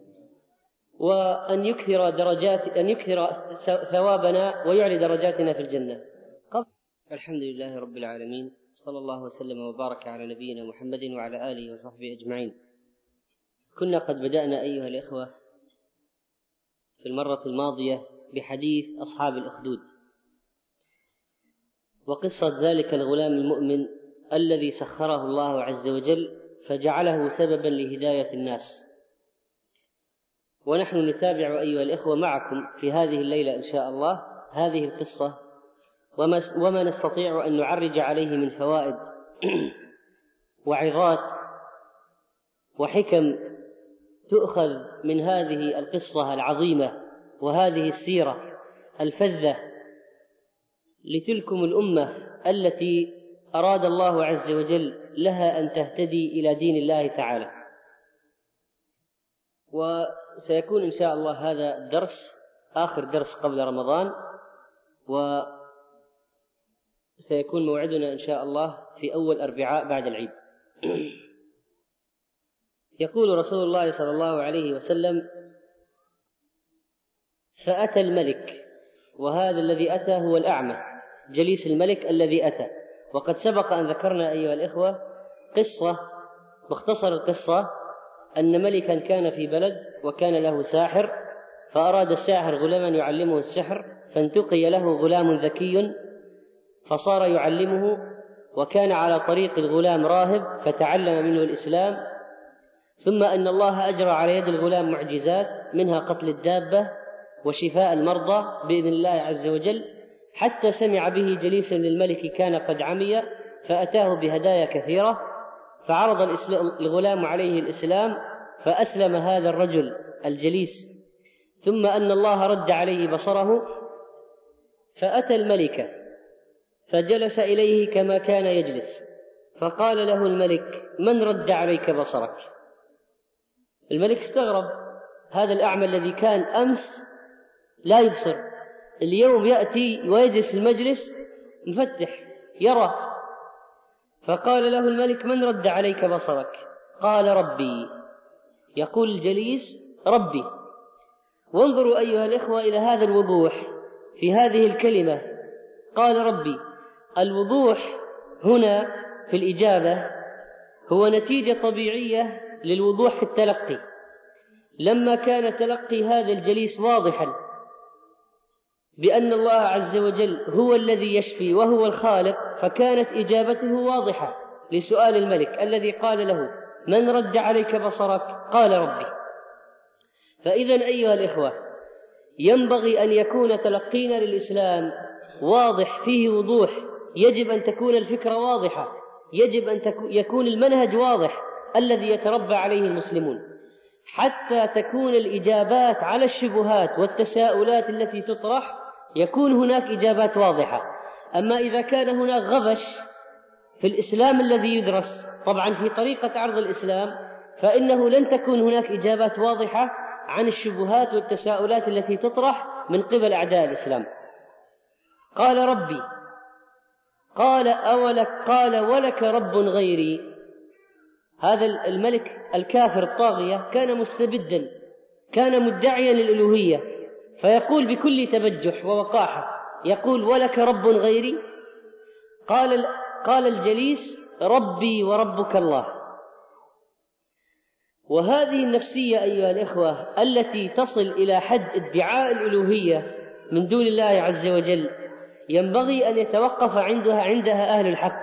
وأن يكثر ثوابنا ويعلي درجاتنا في الجنة. الحمد لله رب العالمين، صلى الله وسلم وبارك على نبينا محمد وعلى آله وصحبه أجمعين. كنا قد بدأنا أيها الإخوة في المرة الماضية بحديث أصحاب الأخدود، وقصة ذلك الغلام المؤمن الذي سخره الله عز وجل فجعله سببا لهداية الناس. ونحن نتابع أيها الإخوة معكم في هذه الليلة إن شاء الله هذه القصة، وما نستطيع أن نعرج عليه من فوائد وعظات وحكم تؤخذ من هذه القصة العظيمة وهذه السيرة الفذة لتلكم الأمة التي أراد الله عز وجل لها أن تهتدي إلى دين الله تعالى. وسيكون إن شاء الله هذا الدرس آخر درس قبل رمضان، وسيكون موعدنا إن شاء الله في أول أربعاء بعد العيد. يقول رسول الله صلى الله عليه وسلم: فأتى الملك، وهذا الذي أتى هو الأعمى جليس الملك الذي أتى. وقد سبق أن ذكرنا أيها الإخوة قصة، باختصر القصة، أن ملكا كان في بلد وكان له ساحر، فأراد الساحر غلاما يعلمه السحر، فانتقي له غلام ذكي فصار يعلمه، وكان على طريق الغلام راهب فتعلم منه الإسلام، ثم أن الله أجرى على يد الغلام معجزات، منها قتل الدابة وشفاء المرضى بإذن الله عز وجل، حتى سمع به جليسا للملك كان قد عمي، فأتاه بهدايا كثيرة، فعرض الغلام عليه الإسلام، فأسلم هذا الرجل الجليس، ثم أن الله رد عليه بصره، فأتى الملك فجلس إليه كما كان يجلس، فقال له الملك: من رد عليك بصرك؟ الملك استغرب، هذا الأعمى الذي كان أمس لا يبصر اليوم يأتي ويجلس في المجلس مفتح يرى. فقال له الملك: من رد عليك بصرك؟ قال: ربي. يقول الجليس: ربي. وانظروا أيها الإخوة إلى هذا الوضوح في هذه الكلمة، قال ربي. الوضوح هنا في الإجابة هو نتيجة طبيعية للوضوح في التلقي. لما كان تلقي هذا الجليس واضحا بأن الله عز وجل هو الذي يشفي وهو الخالق، فكانت إجابته واضحة لسؤال الملك الذي قال له: من رد عليك بصرك؟ قال: ربي. فإذا أيها الإخوة، ينبغي أن يكون تلقينا للإسلام واضح فيه وضوح، يجب أن تكون الفكرة واضحة، يجب أن يكون المنهج واضح الذي يتربى عليه المسلمون، حتى تكون الإجابات على الشبهات والتساؤلات التي تطرح يكون هناك إجابات واضحة. أما إذا كان هناك غبش في الإسلام الذي يدرس طبعا في طريقة عرض الإسلام، فإنه لن تكون هناك إجابات واضحة عن الشبهات والتساؤلات التي تطرح من قبل أعداء الإسلام. قال: ربي. قال: ولك رب غيري. هذا الملك الكافر الطاغية كان مستبدا، كان مدعيا للألوهية، فيقول بكل تبجح ووقاحة، يقول: ولك رب غيري؟ قال الجليس: ربي وربك الله. وهذه النفسية أيها الإخوة التي تصل إلى حد ادعاء الألوهية من دون الله عز وجل، ينبغي أن يتوقف عندها أهل الحق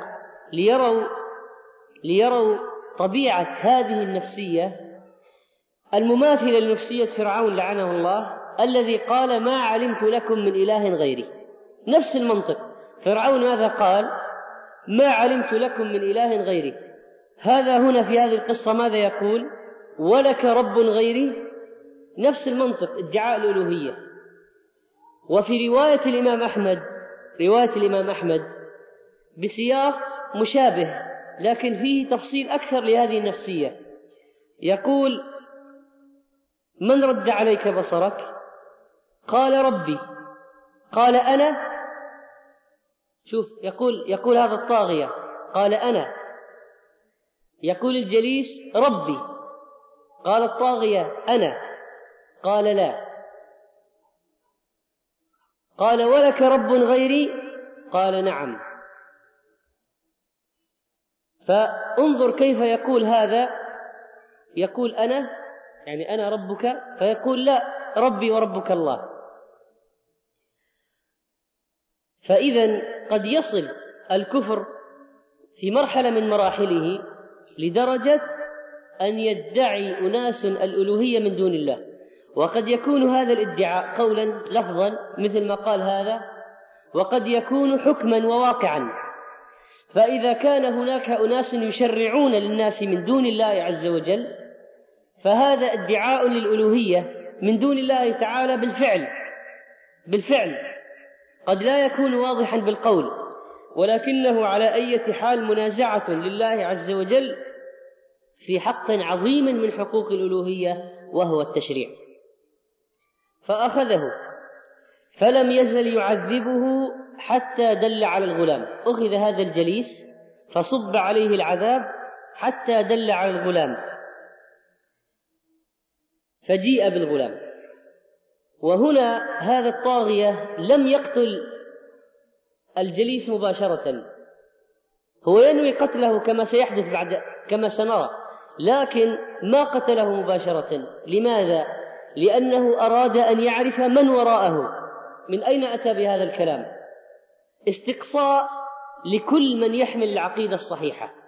ليروا طبيعة هذه النفسية المماثلة لنفسية فرعون لعنه الله، الذي قال: ما علمت لكم من إله غيري. نفس المنطق، فرعون ماذا قال؟ ما علمت لكم من إله غيري. هذا هنا في هذه القصة ماذا يقول؟ ولك رب غيري. نفس المنطق، ادعاء الألوهية. وفي رواية الإمام أحمد بسياق مشابه لكن فيه تفصيل أكثر لهذه النفسية، يقول: من رد عليك بصرك؟ قال: ربي. قال: أنا. شوف، يقول هذا الطاغية قال: أنا. يقول الجليس: ربي. قال الطاغية: أنا. قال: لا. قال: ولك رب غيري؟ قال: نعم. فانظر كيف يقول هذا، يقول أنا، يعني أنا ربك، فيقول: لا، ربي وربك الله. فإذا قد يصل الكفر في مرحلة من مراحله لدرجة أن يدعي أناس الألوهية من دون الله، وقد يكون هذا الادعاء قولا لفظا مثل ما قال هذا، وقد يكون حكما وواقعا. فإذا كان هناك أناس يشرعون للناس من دون الله عز وجل، فهذا ادعاء للألوهية من دون الله تعالى بالفعل، قد لا يكون واضحا بالقول، ولكنه على أي حال منازعة لله عز وجل في حق عظيم من حقوق الألوهية وهو التشريع. فأخذه فلم يزل يعذبه حتى دل على الغلام. أخذ هذا الجليس فصب عليه العذاب حتى دل على الغلام، فجيء بالغلام. وهنا هذا الطاغية لم يقتل الجليس مباشرة، هو ينوي قتله كما سيحدث كما سنرى، لكن ما قتله مباشرة. لماذا؟ لأنه أراد أن يعرف من وراءه. من أين أتى بهذا الكلام؟ استقصاء لكل من يحمل العقيدة الصحيحة،